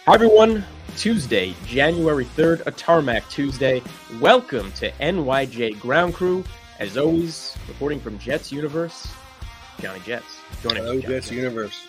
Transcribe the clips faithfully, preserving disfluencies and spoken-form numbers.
Hi, everyone. Tuesday, January third, a Tarmac Tuesday. Welcome to N Y J Ground Crew. As always, reporting from Jets Universe, Johnny Jets. Joining Hello, us, Johnny Jets Universe.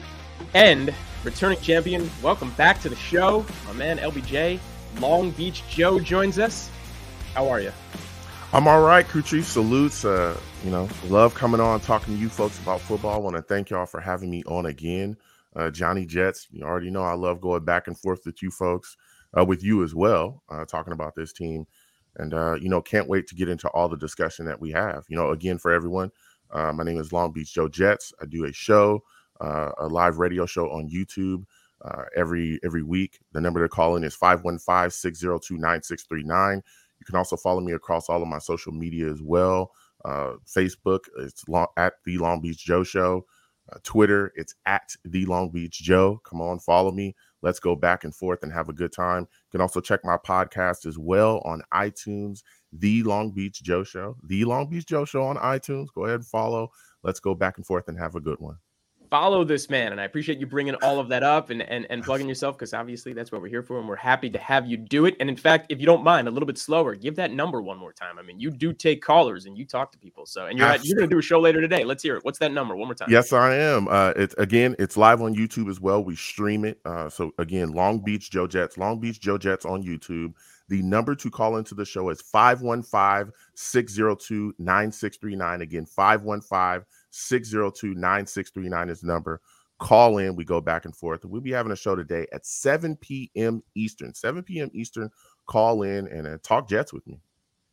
And returning champion, welcome back to the show. My man, L B J, Long Beach Joe joins us. How are you? I'm all right, Crew Chief. Salutes. Uh, you know, love coming on, talking to you folks about football. I want to thank y'all for having me on again. Uh, Johnny Jets, you already know I love going back and forth with you folks, uh, with you as well, uh, talking about this team. And, uh, you know, can't wait to get into all the discussion that we have. You know, again, for everyone, uh, my name is Long Beach Joe Jets. I do a show, uh, a live radio show on YouTube uh, every every week. The number to call in is five one five, six zero two, nine six three nine. You can also follow me across all of my social media as well. Uh, Facebook, it's long, at The Long Beach Joe Show. Uh, Twitter, it's at The Long Beach Joe. Come on, follow me. Let's go back and forth and have a good time. You can also check my podcast as well on iTunes, The Long Beach Joe Show. The Long Beach Joe Show on iTunes. Go ahead and follow. Let's go back and forth and have a good one. Follow this man, and I appreciate you bringing all of that up and and, and plugging yourself, because obviously that's what we're here for, and we're happy to have you do it. And in fact, if you don't mind, a little bit slower, give that number one more time. I mean, you do take callers and you talk to people, so and you're at, you're going to do a show later today. Let's hear it. What's that number? One more time. Yes, I am. Uh, it's again, it's live on YouTube as well. We stream it. Uh, so again, Long Beach Joe Jets, Long Beach Joe Jets on YouTube. The number to call into the show is five one five, six zero two, nine six three nine. Again, five one five, six zero two, nine six three nine is the number. Call in. We go back and forth. We'll be having a show today at seven p.m. Eastern. seven p.m. Eastern. Call in and uh, talk Jets with me.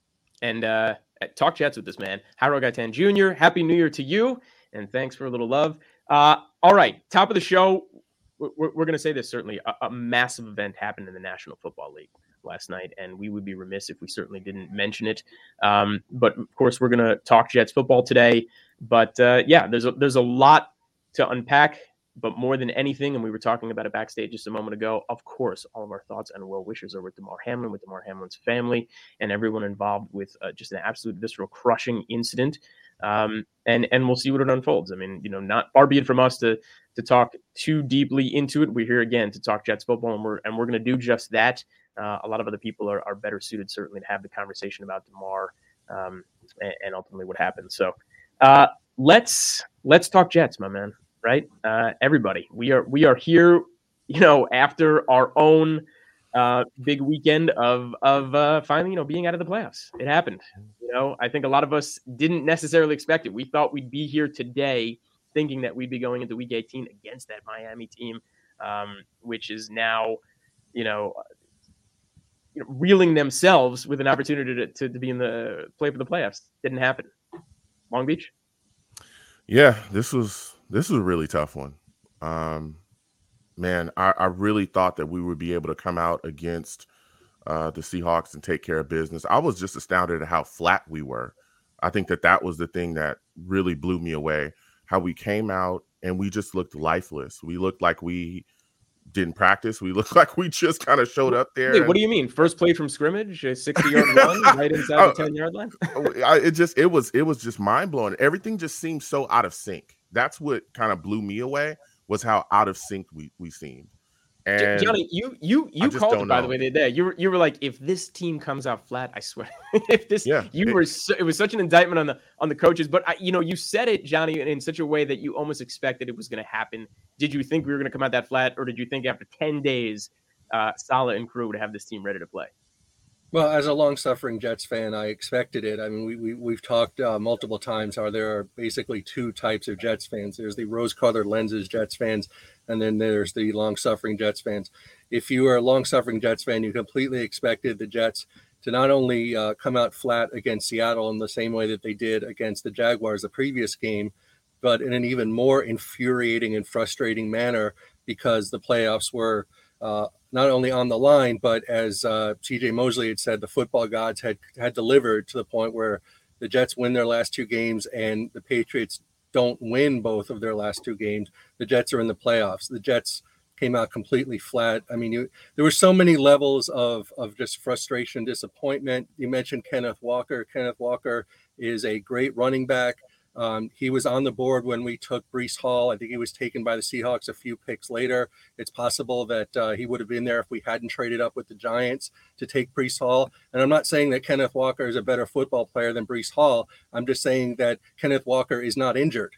And uh, talk Jets with this man. Harold Gaitan Junior Happy New Year to you, and thanks for a little love. Uh, all right, top of the show. We're, we're going to say this, certainly. A, a massive event happened in the National Football League last night, and we would be remiss if we certainly didn't mention it. Um, but, of course, we're going to talk Jets football today. But, uh, yeah, there's a, there's a lot to unpack. But more than anything, and we were talking about it backstage just a moment ago, of course, all of our thoughts and well wishes are with Damar Hamlin, with Damar Hamlin's family, and everyone involved with uh, just an absolute visceral crushing incident. Um, and and we'll see what it unfolds. I mean, you know, not far be it from us to to talk too deeply into it. We're here again to talk Jets football, and we're and we're going to do just that. Uh, a lot of other people are, are better suited, certainly, to have the conversation about Damar um, and, and ultimately what happened. So uh, let's let's talk Jets, my man. Right, uh, everybody. We are we are here, you know, after our own uh, big weekend of of uh, finally, you know, being out of the playoffs. It happened. You know, I think a lot of us didn't necessarily expect it. We thought we'd be here today, thinking that we'd be going into Week eighteen against that Miami team, um, which is now, you know, you know, reeling themselves with an opportunity to, to to be in the play for the playoffs. Didn't happen. Long Beach. Yeah, this was. This is a really tough one. Um, man, I, I really thought that we would be able to come out against uh, the Seahawks and take care of business. I was just astounded at how flat we were. I think that that was the thing that really blew me away, how we came out and we just looked lifeless. We looked like we didn't practice. We looked like we just kind of showed up there. Wait, and, what do you mean? First play from scrimmage, a sixty-yard run right inside the ten-yard line? I, it just it was it was just mind-blowing. Everything just seemed so out of sync. That's what kind of blew me away, was how out of sync we, we seemed. And Johnny, you you you called it, by the way, the day. You were you were like, if this team comes out flat, I swear. if this yeah, you it, were so, it was such an indictment on the on the coaches. But I, you know, you said it, Johnny, in such a way that you almost expected it was going to happen. Did you think we were going to come out that flat, or did you think after ten days, uh, Saleh and crew would have this team ready to play? Well, as a long-suffering Jets fan, I expected it. I mean, we, we, we've talked uh, multiple times how there are basically two types of Jets fans. There's the rose-colored lenses Jets fans, and then there's the long-suffering Jets fans. If you are a long-suffering Jets fan, you completely expected the Jets to not only uh, come out flat against Seattle in the same way that they did against the Jaguars the previous game, but in an even more infuriating and frustrating manner, because the playoffs were uh, not only on the line, but as uh, C J Mosley had said, the football gods had had delivered to the point where the Jets win their last two games and the Patriots don't win both of their last two games. The Jets are in the playoffs. The Jets came out completely flat. I mean, you, there were so many levels of, of just frustration, disappointment. You mentioned Kenneth Walker. Kenneth Walker is a great running back. Um, he was on the board when we took Breece Hall. I think he was taken by the Seahawks a few picks later. It's possible that uh, he would have been there if we hadn't traded up with the Giants to take Breece Hall. And I'm not saying that Kenneth Walker is a better football player than Breece Hall. I'm just saying that Kenneth Walker is not injured.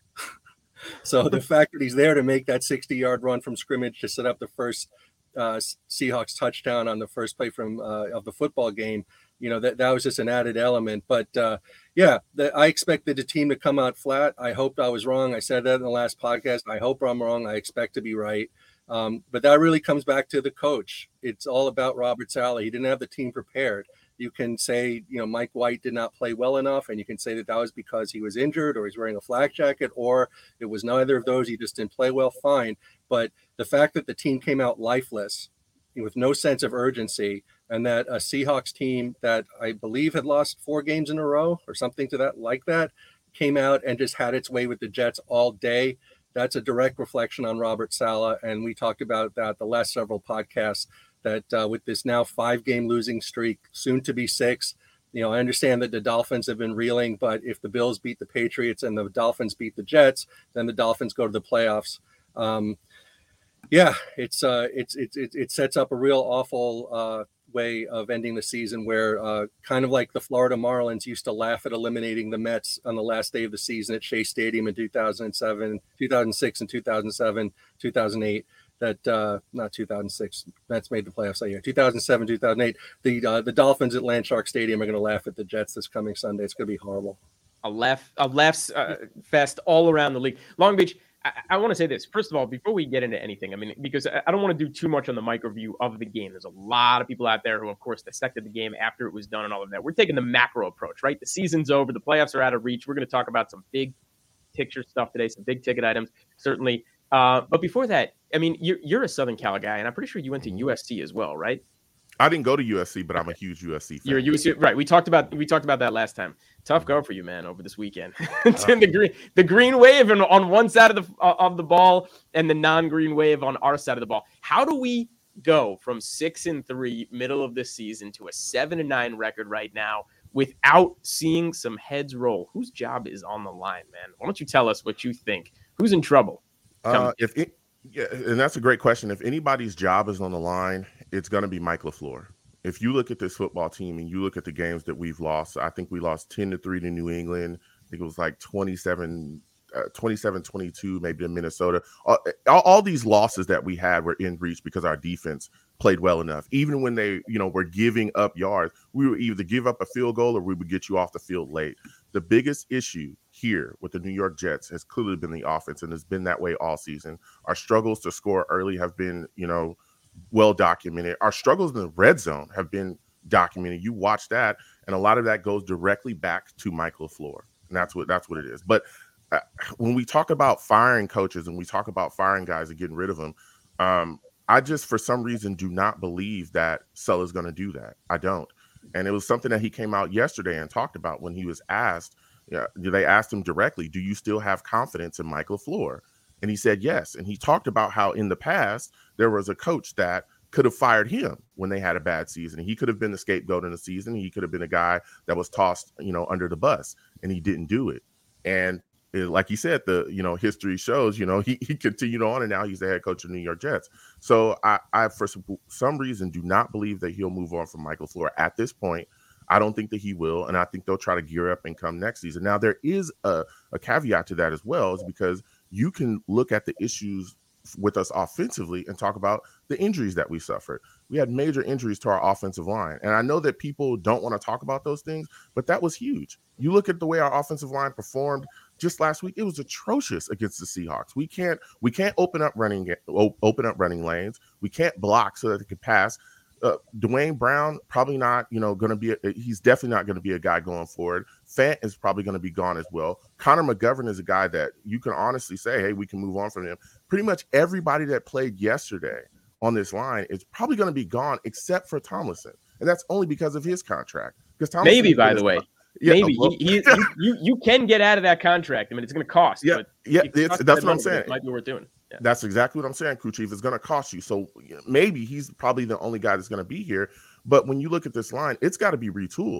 So the fact that he's there to make that sixty-yard run from scrimmage to set up the first uh, Seahawks touchdown on the first play from uh, of the football game, you know, that, that was just an added element. But uh, yeah, the, I expected the team to come out flat. I hoped I was wrong. I said that in the last podcast. I hope I'm wrong. I expect to be right. Um, but that really comes back to the coach. It's all about Robert Saleh. He didn't have the team prepared. You can say, you know, Mike White did not play well enough, and you can say that that was because he was injured or he's wearing a flak jacket, or it was neither of those. He just didn't play well. Fine. But the fact that the team came out lifeless with no sense of urgency, and that a Seahawks team that I believe had lost four games in a row or something to that like that came out and just had its way with the Jets all day. That's a direct reflection on Robert Saleh. And we talked about that the last several podcasts, that uh, with this now five game losing streak, soon to be six, you know, I understand that the Dolphins have been reeling, but if the Bills beat the Patriots and the Dolphins beat the Jets, then the Dolphins go to the playoffs. Um, yeah, it's uh, it's it's it, it sets up a real awful uh, way of ending the season, where uh, kind of like the Florida Marlins used to laugh at eliminating the Mets on the last day of the season at Shea Stadium in two thousand seven, two thousand six, and two thousand seven, two thousand eight. That uh, not two thousand six, Mets made the playoffs that year. two thousand seven, two thousand eight. The uh, the Dolphins at Landshark Stadium are going to laugh at the Jets this coming Sunday. It's going to be horrible. A laugh, a laughs uh, fest all around the league. Long Beach. I, I want to say this first of all before we get into anything. I mean, because I, I don't want to do too much on the micro view of the game. There's a lot of people out there who, of course, dissected the game after it was done and all of that. We're taking the macro approach, right? The season's over. The playoffs are out of reach. We're going to talk about some big picture stuff today, some big ticket items, certainly. Uh, but before that, I mean, you're, you're a Southern Cal guy, and I'm pretty sure you went to U S C as well, right? I didn't go to U S C, but I'm a huge U S C fan. You're a U S C, right? We talked about we talked about that last time. Tough go for you, man, over this weekend. the green the green wave and on one side of the uh, of the ball, and the non-green wave on our side of the ball. How do we go from six and three middle of this season to a seven and nine record right now without seeing some heads roll? Whose job is on the line, man? Why don't you tell us what you think? Who's in trouble? Uh, if it, yeah, and that's a great question. If anybody's job is on the line, it's going to be Mike LaFleur. If you look at this football team and you look at the games that we've lost, I think we lost ten to three to New England. I think it was like twenty-seven, twenty-seven twenty-two, maybe to Minnesota. All, all these losses that we had were in reach because our defense played well enough. Even when they, you know, were giving up yards, we would either give up a field goal or we would get you off the field late. The biggest issue here with the New York Jets has clearly been the offense, and it's been that way all season. Our struggles to score early have been, you know, well documented. Our struggles in the red zone have been documented. You watch that, and a lot of that goes directly back to Mike LaFleur, and that's what that's what it is. But uh, when we talk about firing coaches and we talk about firing guys and getting rid of them, um, I just for some reason do not believe that Saleh's going to do that. I don't. And it was something that he came out yesterday and talked about when he was asked. Yeah, they asked him directly, "Do you still have confidence in Mike LaFleur?" And he said yes. And he talked about how in the past there was a coach that could have fired him when they had a bad season. He could have been the scapegoat in the season. He could have been a guy that was tossed, you know, under the bus, and he didn't do it. And it, like you said, the, you know, history shows, you know, he, he continued on, and now he's the head coach of the New York Jets. So I, I, for some, some reason, do not believe that he'll move on from Mike LaFleur at this point. I don't think that he will, and I think they'll try to gear up and come next season. Now, there is a, a caveat to that as well, is because you can look at the issues with us offensively and talk about the injuries that we suffered. We had major injuries to our offensive line, and I know that people don't want to talk about those things, but that was huge. You look at the way our offensive line performed just last week; it was atrocious against the Seahawks. We can't we can't open up running open up running lanes. We can't block so that they can pass. Uh, Dwayne Brown, probably not, you know, going to be, a, he's definitely not going to be a guy going forward. Fant is probably going to be gone as well. Connor McGovern is a guy that you can honestly say, hey, we can move on from him. Pretty much everybody that played yesterday on this line is probably going to be gone except for Tomlinson. And that's only because of his contract. Because Tomlinson Maybe, by the way. Yeah, Maybe well, he, he, you, you you can get out of that contract. I mean, it's going to cost. Yeah, but yeah, it's, that's what I'm saying. It might be worth doing. Yeah. That's exactly what I'm saying, Crew Chief. It's going to cost you. So you know, maybe he's probably the only guy that's going to be here. But when you look at this line, it's got to be retooled.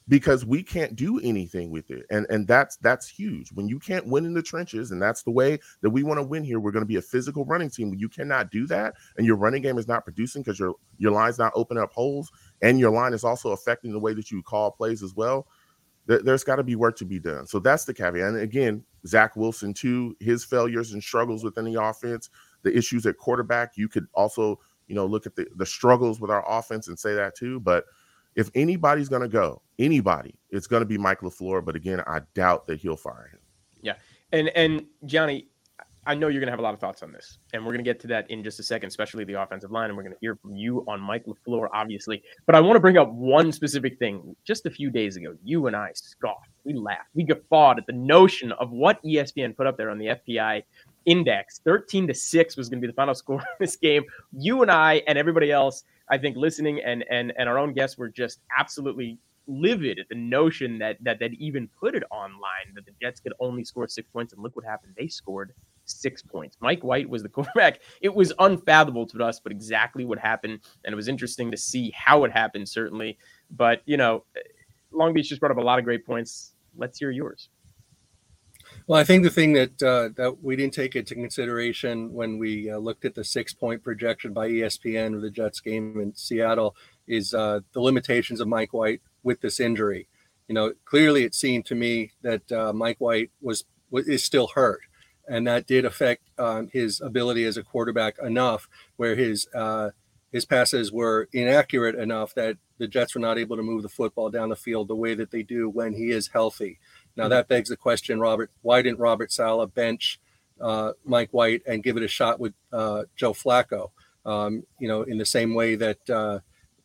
because we can't do anything with it. And and that's that's huge. When you can't win in the trenches, and that's the way that we want to win here, we're going to be a physical running team. When you cannot do that and your running game is not producing because your your line's not opening up holes, and your line is also affecting the way that you call plays as well, there, there's got to be work to be done. So that's the caveat. And again, Zach Wilson too, his failures and struggles within the offense, the issues at quarterback, you could also, you know, look at the, the struggles with our offense and say that too. But if anybody's going to go, anybody, it's going to be Mike LaFleur. But again, I doubt that he'll fire him. Yeah. And, and Johnny, I know you're going to have a lot of thoughts on this, and we're going to get to that in just a second, especially the offensive line. And we're going to hear from you on Mike LaFleur, obviously. But I want to bring up one specific thing. Just a few days ago, you and I scoffed. We laughed. We guffawed at the notion of what E S P N put up there on the F P I index. thirteen to six was going to be the final score of this game. You and I and everybody else, I think, listening and and and our own guests were just absolutely livid at the notion that that that even put it online, that the Jets could only score six points. And look what happened. They scored six points. Mike White was the quarterback. It was unfathomable to us, but exactly what happened. And it was interesting to see how it happened, certainly. But, you know, Long Beach just brought up a lot of great points. Let's hear yours. Well, I think the thing that uh, that we didn't take into consideration when we uh, looked at the six-point projection by E S P N of the Jets game in Seattle is uh, the limitations of Mike White with this injury. You know, clearly it seemed to me that uh, Mike White was is still hurt, and that did affect um, his ability as a quarterback enough where his uh, his passes were inaccurate enough that the Jets were not able to move the football down the field the way that they do when he is healthy. Now that begs the question, Robert, why didn't Robert Saleh bench uh, Mike White and give it a shot with uh, Joe Flacco? Um, you know, in the same way that uh,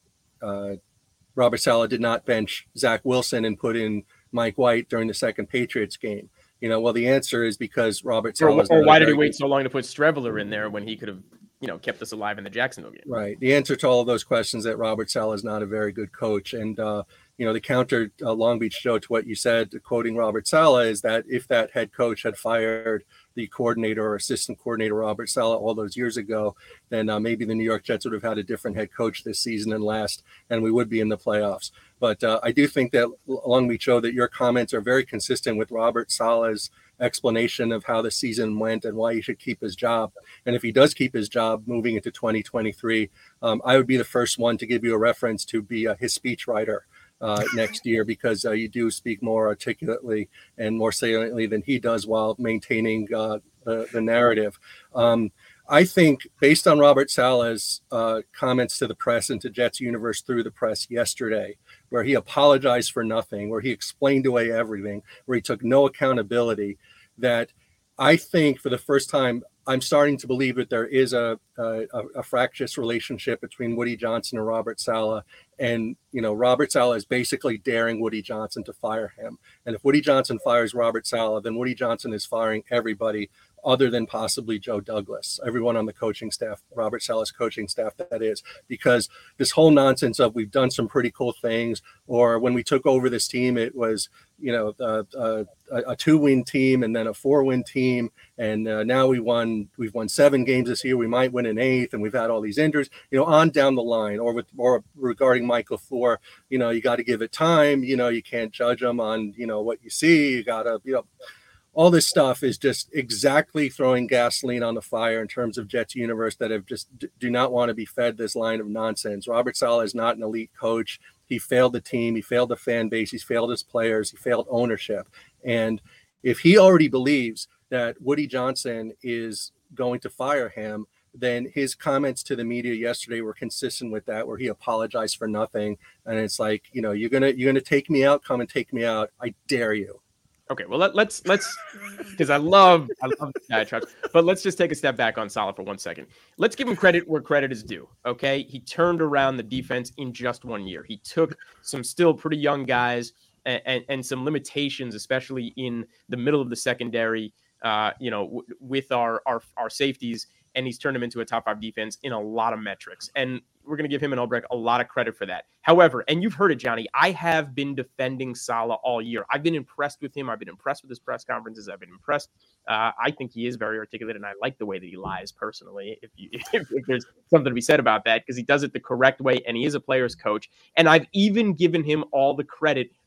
uh, Robert Saleh did not bench Zach Wilson and put in Mike White during the second Patriots game. You know, well, the answer is because Robert Saleh. Or, or why did he wait so long to put Streveler in there when he could have, you know, kept us alive in the Jacksonville game? Right. The answer to all of those questions that Robert Saleh is not a very good coach. And, uh, you know, the counter uh, Long Beach Joe to what you said, quoting Robert Saleh, is that if that head coach had fired the coordinator or assistant coordinator, Robert Saleh, all those years ago, then uh, maybe the New York Jets would have had a different head coach this season and last, and we would be in the playoffs. But uh, I do think that Long Beach Joe, that your comments are very consistent with Robert Saleh's explanation of how the season went and why he should keep his job. And if he does keep his job moving into twenty twenty-three, um, I would be the first one to give you a reference to be uh, his speechwriter uh, next year, because uh, you do speak more articulately and more saliently than he does while maintaining uh, the, the narrative. Um, I think based on Robert Saleh's uh, comments to the press and to Jets Universe through the press yesterday, where he apologized for nothing, where he explained away everything, where he took no accountability, that I think for the first time, I'm starting to believe that there is a, a, a fractious relationship between Woody Johnson and Robert Saleh. And, you know, Robert Saleh is basically daring Woody Johnson to fire him. And if Woody Johnson fires Robert Saleh, then Woody Johnson is firing everybody other than possibly Joe Douglas, everyone on the coaching staff, Robert Saleh's coaching staff, that is, because this whole nonsense of we've done some pretty cool things, or when we took over this team, it was, you know, uh, uh, a two-win team and then a four-win team, and uh, now we won, we've won seven games this year. We might win an eighth, and we've had all these injuries, you know, on down the line. Or with, or regarding Mike LaFleur, you know, you got to give it time. You know, you can't judge them on, you know, what you see. You got to, you know. All this stuff is just exactly throwing gasoline on the fire in terms of Jets Universe that have just d- do not want to be fed this line of nonsense. Robert Saleh is not an elite coach. He failed the team. He failed the fan base. He's failed his players. He failed ownership. And if he already believes that Woody Johnson is going to fire him, then his comments to the media yesterday were consistent with that, where he apologized for nothing. And it's like, you know, you're gonna you're gonna take me out. Come and take me out. I dare you. Okay, well let, let's let's because I love I love this guy, Chuck, but let's just take a step back on Saleh for one second. Let's give him credit where credit is due. Okay, he turned around the defense in just one year. He took some still pretty young guys and and, and some limitations, especially in the middle of the secondary. Uh, you know, w- with our our our safeties, and he's turned them into a top five defense in a lot of metrics. And we're going to give him and Ulbrich a lot of credit for that. However, and you've heard it, Johnny, I have been defending Saleh all year. I've been impressed with him. I've been impressed with his press conferences. I've been impressed. Uh, I think he is very articulate, and I like the way that he lies personally, if, you, if, if there's something to be said about that, because he does it the correct way, and he is a player's coach. And I've even given him all the credit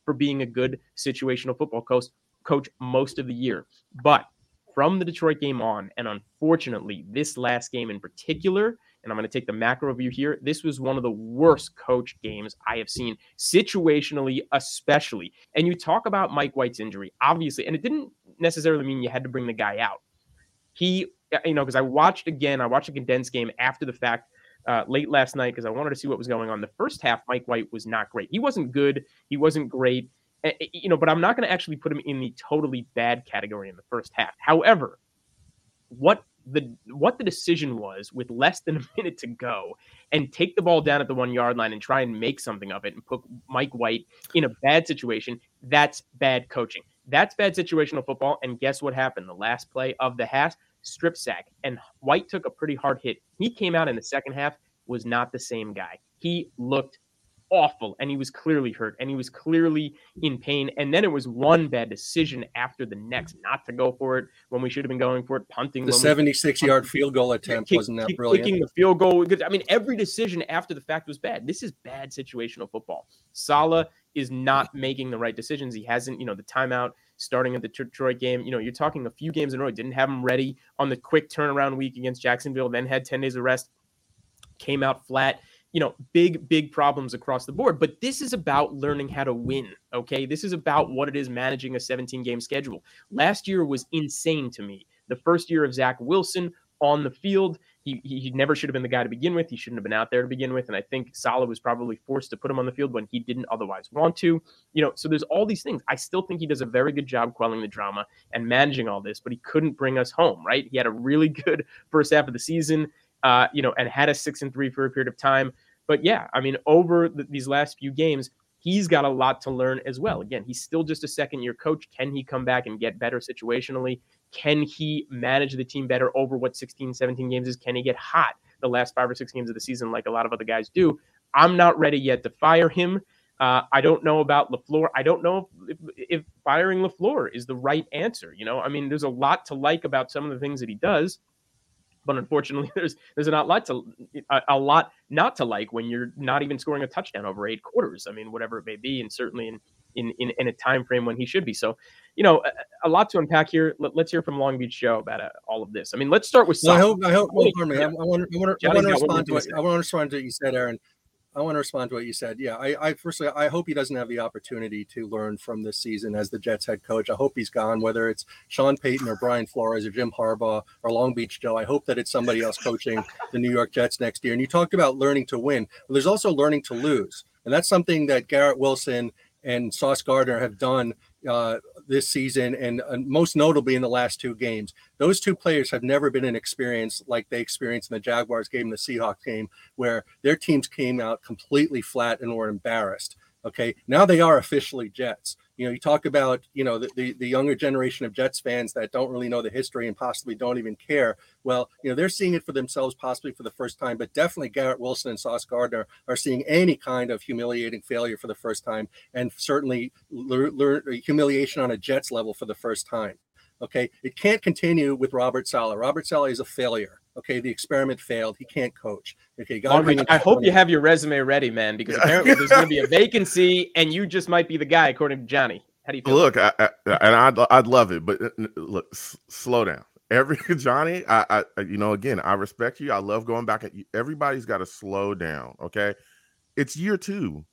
for being a good situational football coach, coach most of the year. But from the Detroit game on, and unfortunately, this last game in particular, and I'm going to take the macro view here, this was one of the worst coach games I have seen, situationally especially. And you talk about Mike White's injury, obviously, and it didn't necessarily mean you had to bring the guy out. He, you know, because I watched again, I watched a condensed game after the fact uh, late last night because I wanted to see what was going on. The first half, Mike White was not great. He wasn't good. He wasn't great. You know, but I'm not going to actually put him in the totally bad category in the first half. However, what the what the decision was with less than a minute to go and take the ball down at the one yard line and try and make something of it and put Mike White in a bad situation, that's bad coaching. That's bad situational football. And guess what happened? The last play of the half, strip sack, and White took a pretty hard hit. He came out in the second half, was not the same guy. He looked awful, and he was clearly hurt, and he was clearly in pain. And then it was one bad decision after the next, not to go for it when we should have been going for it, punting. The seventy-six-yard field goal attempt kick, wasn't that kick, brilliant? Kicking the field goal. I mean, every decision after the fact was bad. This is bad situational football. Saleh is not making the right decisions. He hasn't, you know, the timeout starting at the Detroit game. You know, you're talking a few games in a row. Didn't have him ready on the quick turnaround week against Jacksonville, then had ten days of rest, came out flat. You know, big, big problems across the board. But this is about learning how to win, okay? This is about what it is managing a seventeen-game schedule. Last year was insane to me. The first year of Zach Wilson on the field, he, he never should have been the guy to begin with. He shouldn't have been out there to begin with. And I think Saleh was probably forced to put him on the field when he didn't otherwise want to. You know, so there's all these things. I still think he does a very good job quelling the drama and managing all this, but he couldn't bring us home, right? He had a really good first half of the season. Uh, you know, and had a six and three for a period of time. But yeah, I mean, over the, these last few games, he's got a lot to learn as well. Again, he's still just a second year coach. Can he come back and get better situationally? Can he manage the team better over what sixteen, seventeen games is? Can he get hot the last five or six games of the season like a lot of other guys do? I'm not ready yet to fire him. Uh, I don't know about LaFleur. I don't know if, if, if firing LaFleur is the right answer. You know, I mean, there's a lot to like about some of the things that he does. But unfortunately, there's there's not a lot to a, a lot not to like when you're not even scoring a touchdown over eight quarters. I mean, whatever it may be, and certainly in in in, in a time frame when he should be. So, you know, a, a lot to unpack here. Let, let's hear from Long Beach Joe about uh, all of this. I mean, let's start with. Well, I hope I hope. Well, pardon me. I, I want I want to I want to respond to what I want to respond to what you said, Aaron. I want to respond to what you said. Yeah, I, I firstly, I hope he doesn't have the opportunity to learn from this season as the Jets head coach. I hope he's gone, whether it's Sean Payton or Brian Flores or Jim Harbaugh or Long Beach Joe. I hope that it's somebody else coaching the New York Jets next year. And you talked about learning to win. Well, there's also learning to lose. And that's something that Garrett Wilson and Sauce Gardner have done uh, this season, and uh, most notably in the last two games. Those two players have never been an experience like they experienced in the Jaguars game, the Seahawks game, where their teams came out completely flat and were embarrassed. Okay, now they are officially Jets. You know, you talk about, you know, the, the, the younger generation of Jets fans that don't really know the history and possibly don't even care. Well, you know, they're seeing it for themselves possibly for the first time, but definitely Garrett Wilson and Sauce Gardner are seeing any kind of humiliating failure for the first time, and certainly le- le- humiliation on a Jets level for the first time. Okay, it can't continue with Robert Saleh. Robert Saleh is a failure. Okay, the experiment failed. He can't coach. Okay, Long Beach, I hope you have your resume ready, man, because apparently there's going to be a vacancy, and you just might be the guy, according to Johnny. How do you feel? Look, I, I, and I'd I'd love it, but look, s- slow down. Every Johnny, I, I, you know, again, I respect you. I love going back at you. Everybody's got to slow down. Okay, it's year two.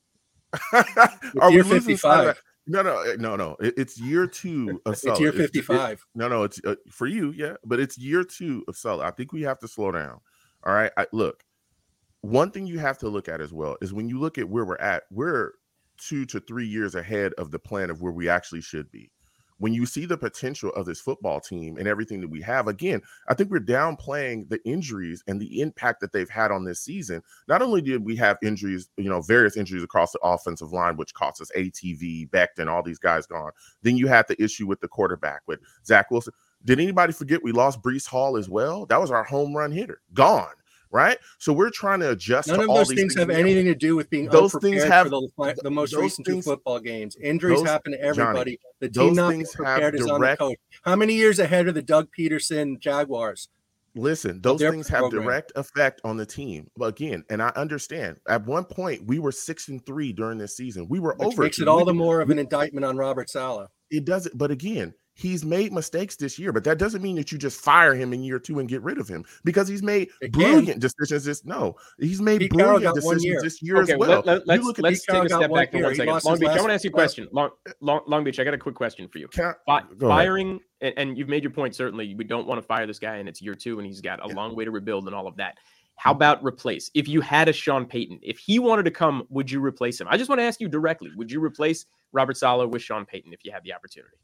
Are we fifty-five? No, no, no, no. It, it's year two of Saleh. It's year fifty-five. It's, it, no, no, it's uh, for you, yeah, but it's year two of Saleh. I think we have to slow down. All right, I, look. One thing you have to look at as well is when you look at where we're at, we're two to three years ahead of the plan of where we actually should be. When you see the potential of this football team and everything that we have, again, I think we're downplaying the injuries and the impact that they've had on this season. Not only did we have injuries, you know, various injuries across the offensive line, which cost us A T V, Becton, all these guys gone. Then you had the issue with the quarterback with Zach Wilson. Did anybody forget we lost Breece Hall as well? That was our home run hitter. Gone. Right, so we're trying to adjust. None to of all those these things things have anything to do with being those things have for the, the most recent things, two football games. Injuries those, happen to everybody. Johnny, the team not things prepared have is direct, on the coach. How many years ahead are the Doug Peterson Jaguars? Listen, those Their things have program. direct effect on the team. But again, and I understand. At one point, we were six and three during this season. We were Which over. makes it all we, the more of we, an indictment on Robert Saleh. It doesn't. But again, he's made mistakes this year. But that doesn't mean that you just fire him in year two and get rid of him, because he's made It brilliant can. decisions. This no, he's made Pete Carroll brilliant got one decisions year. this year Okay, as well. let, let, let's, look at let's Pete take a Carroll got step one back for year. one He second. lost Long his Beach, I last- want to ask you a question. Long, Long, Long Beach, I got a quick question for you. Can Fi- Go ahead. firing, and, and you've made your point, certainly. We don't want to fire this guy, and it's year two, and he's got a Yeah. long way to rebuild and all of that. How about replace? If you had a Sean Payton, if he wanted to come, would you replace him? I just want to ask you directly. Would you replace Robert Saleh with Sean Payton if you had the opportunity?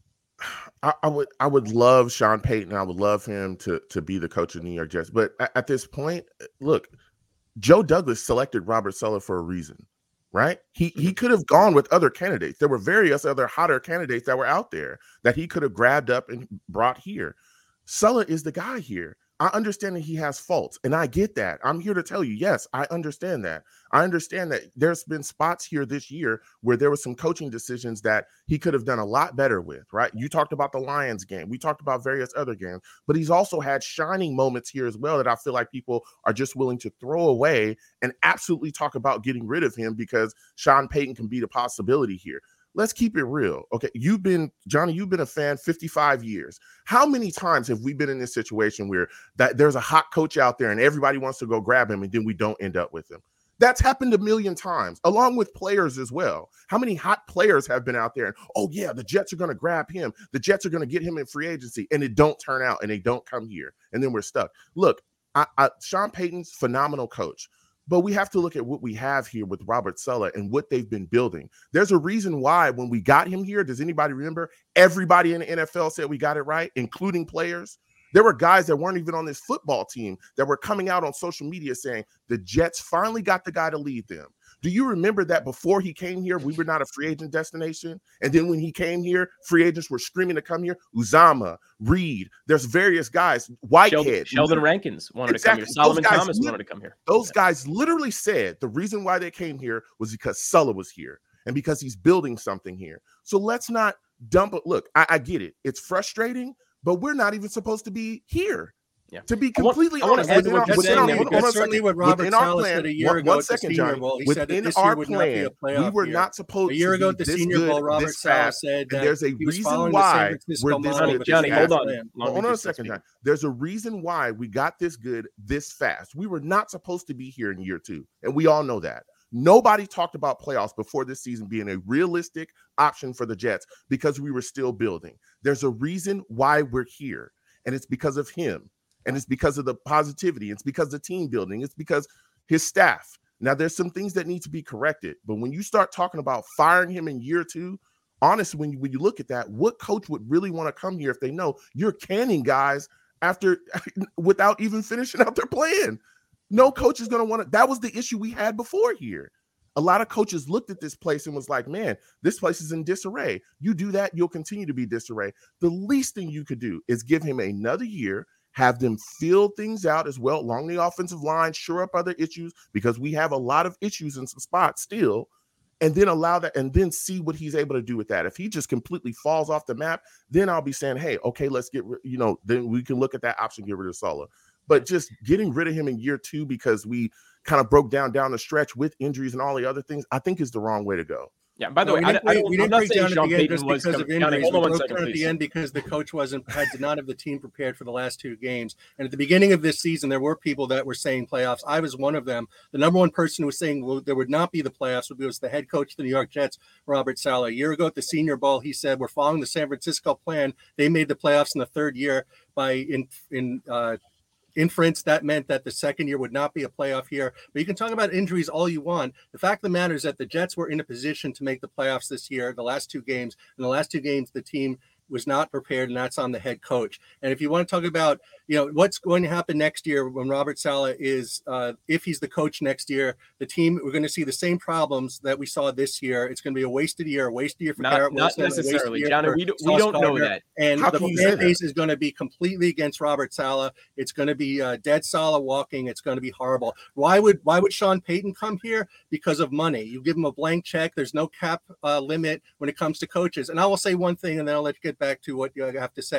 I, I would I would love Sean Payton. I would love him to to be the coach of the New York Jets. But at, at this point, look, Joe Douglas selected Robert Saleh for a reason, right? He he could have gone with other candidates. There were various other hotter candidates that were out there that he could have grabbed up and brought here. Saleh is the guy here. I understand that he has faults, and I get that. I'm here to tell you, yes, I understand that. I understand that there's been spots here this year where there were some coaching decisions that he could have done a lot better with, right? You talked about the Lions game. We talked about various other games, but he's also had shining moments here as well that I feel like people are just willing to throw away and absolutely talk about getting rid of him because Sean Payton can be the possibility here. Let's keep it real. Okay. You've been, Johnny, you've been a fan fifty-five years. How many times have we been in this situation where that there's a hot coach out there and everybody wants to go grab him and then we don't end up with him? That's happened a million times, along with players as well. How many hot players have been out there and, oh yeah, the Jets are going to grab him. The Jets are going to get him in free agency, and it don't turn out and they don't come here. And then we're stuck. Look, I, I, Sean Payton's phenomenal coach. But we have to look at what we have here with Robert Saleh and what they've been building. There's a reason why when we got him here, does anybody remember? Everybody in the N F L said we got it right, including players. There were guys that weren't even on this football team that were coming out on social media saying the Jets finally got the guy to lead them. Do you remember that before he came here, we were not a free agent destination? And then when he came here, free agents were screaming to come here. Uzama, Reed, there's various guys. Whitehead. Sheldon, Sheldon Rankins wanted Exactly. to come here. Solomon Those guys Thomas lit- wanted to come here. Those guys literally said the reason why they came here was because Saleh was here and because he's building something here. So let's not dump it. Look, I, I get it. It's frustrating, but we're not even supposed to be here. Yeah. To be I want- completely I want honest, to add to within what our- you're within saying our- there, hold on because a That's certainly second. what Robert Within our Saleh plan- said a year one- ago one at the second, Senior Johnny. Bowl. He said that Within this our year would not be plan, a playoff we were year. not supposed A year to ago be at the this Senior good, Bowl, Robert this Saleh fast. said And that there's a he was reason following the San why Francisco we're this model Johnny, with Johnny, his hold fast on. plan. Long Hold Beach on a is still second, speaking. John. There's a reason why we got this good this fast. We were not supposed to be here in year two, and we all know that. Nobody talked about playoffs before this season being a realistic option for the Jets because we were still building. There's a reason why we're here, and it's because of him, and it's because of the positivity. It's because of the team building. It's because his staff. Now, there's some things that need to be corrected, but when you start talking about firing him in year two, honestly, when you, when you look at that, what coach would really want to come here if they know you're canning guys after without even finishing out their plan? No coach is going to want to. That was the issue we had before here. A lot of coaches looked at this place and was like, man, this place is in disarray. You do that, you'll continue to be disarray. The least thing you could do is give him another year, have them fill things out as well along the offensive line, shore up other issues, because we have a lot of issues in some spots still, and then allow that and then see what he's able to do with that. If he just completely falls off the map, then I'll be saying, hey, okay, let's get, you know, then we can look at that option, get rid of Saleh. But just getting rid of him in year two because we kind of broke down down the stretch with injuries and all the other things, I think is the wrong way to go. Yeah. By the No, way, we I, didn't I break- don't, we I'm didn't not break saying down at Sean the end Payton just was because com- of Johnny, injuries. hold on We one broke second, down at please. the end because the coach wasn't had did not have the team prepared for the last two games. And at the beginning of this season, there were people that were saying playoffs. I was one of them. The number one person who was saying well, there would not be the playoffs was the head coach of the New York Jets, Robert Saleh. A year ago at the Senior Bowl, he said we're following the San Francisco plan. They made the playoffs in the third year by in in. Uh, inference. That meant that the second year would not be a playoff year. But you can talk about injuries all you want. The fact of the matter is that the Jets were in a position to make the playoffs this year, the last two games. In the last two games, the team was not prepared, and that's on the head coach. And if you want to talk about, you know, what's going to happen next year when Robert Saleh is, uh, if he's the coach next year, the team, we're going to see the same problems that we saw this year. It's going to be a wasted year, a wasted year for Not, Garrett not Wilson, a wasted necessarily, year Johnny. for We, do, we Sauce don't know Gardner. that. And How the can you say fan that? base is going to be completely against Robert Saleh. It's going to be uh, dead Saleh walking. It's going to be horrible. Why would why would Sean Payton come here? Because of money. You give him a blank check. There's no cap uh, limit when it comes to coaches. And I will say one thing, and then I'll let you get back to what you have to say.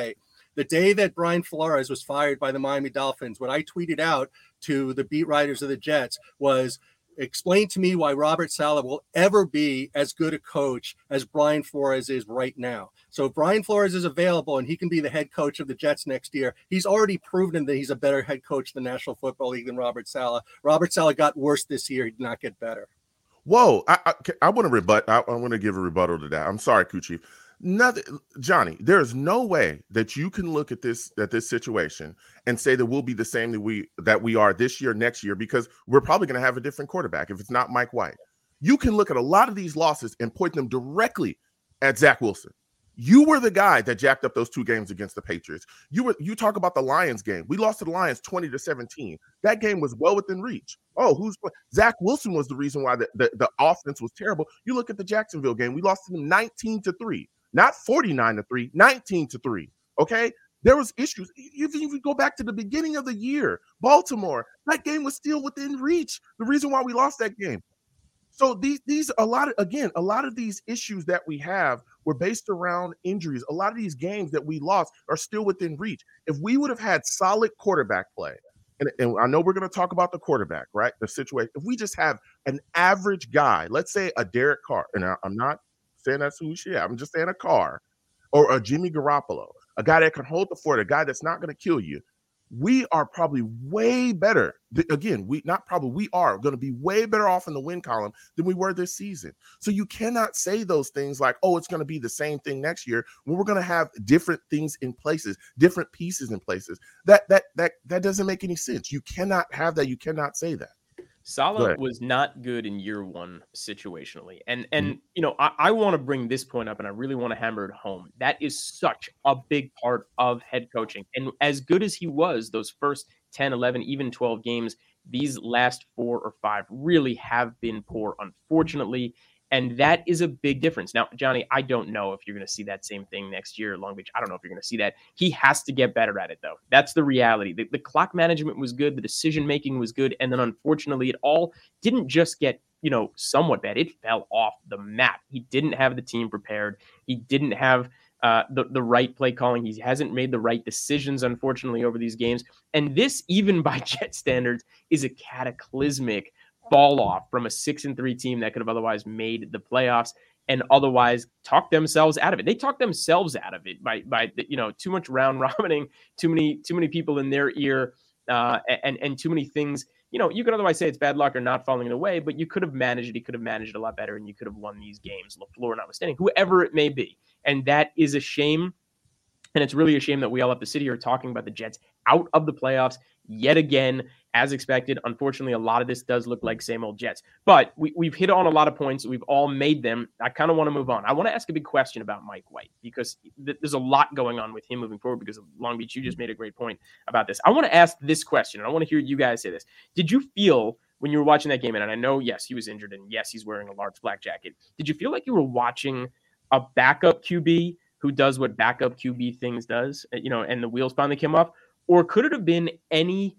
The day that Brian Flores was fired by the Miami Dolphins, what I tweeted out to the beat writers of the Jets was, explain to me why Robert Saleh will ever be as good a coach as Brian Flores is right now. So if Brian Flores is available and he can be the head coach of the Jets next year, he's already proven that he's a better head coach in the National Football League than Robert Saleh. Robert Saleh got worse this year. He did not get better. Whoa, I I, I want to rebut. I, I want to give a rebuttal to that. I'm sorry, Kuchi. Nothing, Johnny. There is no way that you can look at this at this situation and say that we'll be the same that we that we are this year, next year, because we're probably going to have a different quarterback if it's not Mike White. You can look at a lot of these losses and point them directly at Zach Wilson. You were the guy that jacked up those two games against the Patriots. You were you talk about the Lions game. We lost to the Lions twenty to seventeen. That game was well within reach. Oh, who's Zach Wilson was the reason why the, the, the offense was terrible. You look at the Jacksonville game. We lost to them nineteen to three. Not forty-nine to three, nineteen to three. Okay. There was issues. Even if you go back to the beginning of the year, Baltimore, that game was still within reach. The reason why we lost that game. So these, these, a lot of, again, a lot of these issues that we have were based around injuries. A lot of these games that we lost are still within reach. If we would have had solid quarterback play, and, and I know we're going to talk about the quarterback, right? The situation. If we just have an average guy, let's say a Derek Carr, and I, I'm not saying that's who we should have. I'm just saying a Carr or a Jimmy Garoppolo, a guy that can hold the fort, a guy that's not going to kill you. We are probably way better. Again, we not probably, we are going to be way better off in the win column than we were this season. So you cannot say those things like, oh, it's going to be the same thing next year when we're going to have different things in places, different pieces in places. That that that that doesn't make any sense. You cannot have that. You cannot say that. Saleh was not good in year one situationally. And, and mm-hmm. you know, I, I want to bring this point up and I really want to hammer it home. That is such a big part of head coaching. And as good as he was, those first ten, eleven, even twelve games, these last four or five really have been poor, unfortunately. And that is a big difference. Now, Johnny, I don't know if you're going to see that same thing next year at Long Beach. I don't know if you're going to see that. He has to get better at it, though. That's the reality. The, the clock management was good. The decision-making was good. And then, unfortunately, it all didn't just get, you know, somewhat bad. It fell off the map. He didn't have the team prepared. He didn't have uh, the, the right play calling. He hasn't made the right decisions, unfortunately, over these games. And this, even by Jet standards, is a cataclysmic fall off from a six and three team that could have otherwise made the playoffs and otherwise talked themselves out of it. They talked themselves out of it by, by, you know, too much round robining, too many, too many people in their ear, uh, and, and too many things. You know, you could otherwise say it's bad luck or not falling in the way, but you could have managed it. He could have managed it a lot better and you could have won these games, LaFleur notwithstanding, whoever it may be. And that is a shame. And it's really a shame that we all have to sit here talking about the Jets out of the playoffs yet again, as expected. Unfortunately, a lot of this does look like same old Jets. But we, we've hit on a lot of points. We've all made them. I kind of want to move on. I want to ask a big question about Mike White because th- there's a lot going on with him moving forward because of Long Beach. You just made a great point about this. I want to ask this question, and I want to hear you guys say this. Did you feel when you were watching that game, and I know, yes, he was injured, and yes, he's wearing a large black jacket. Did you feel like you were watching a backup Q B who does what backup Q B things does, you know, and the wheels finally came off? Or could it have been any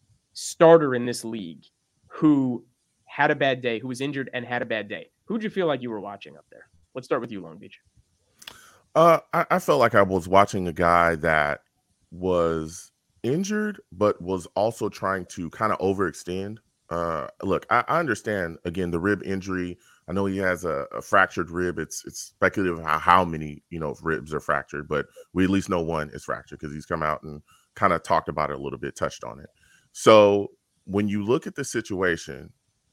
starter in this league who had a bad day, who was injured and had a bad day? Who'd you feel like you were watching up there? Let's start with you, Long Beach. Uh, I, I felt like I was watching a guy that was injured, but was also trying to kind of overextend. Uh, look, I, I understand, again, the rib injury. I know he has a, a fractured rib. It's it's speculative how, how many, you know, ribs are fractured, but we at least know one is fractured because he's come out and kind of talked about it a little bit, touched on it. So when you look at the situation,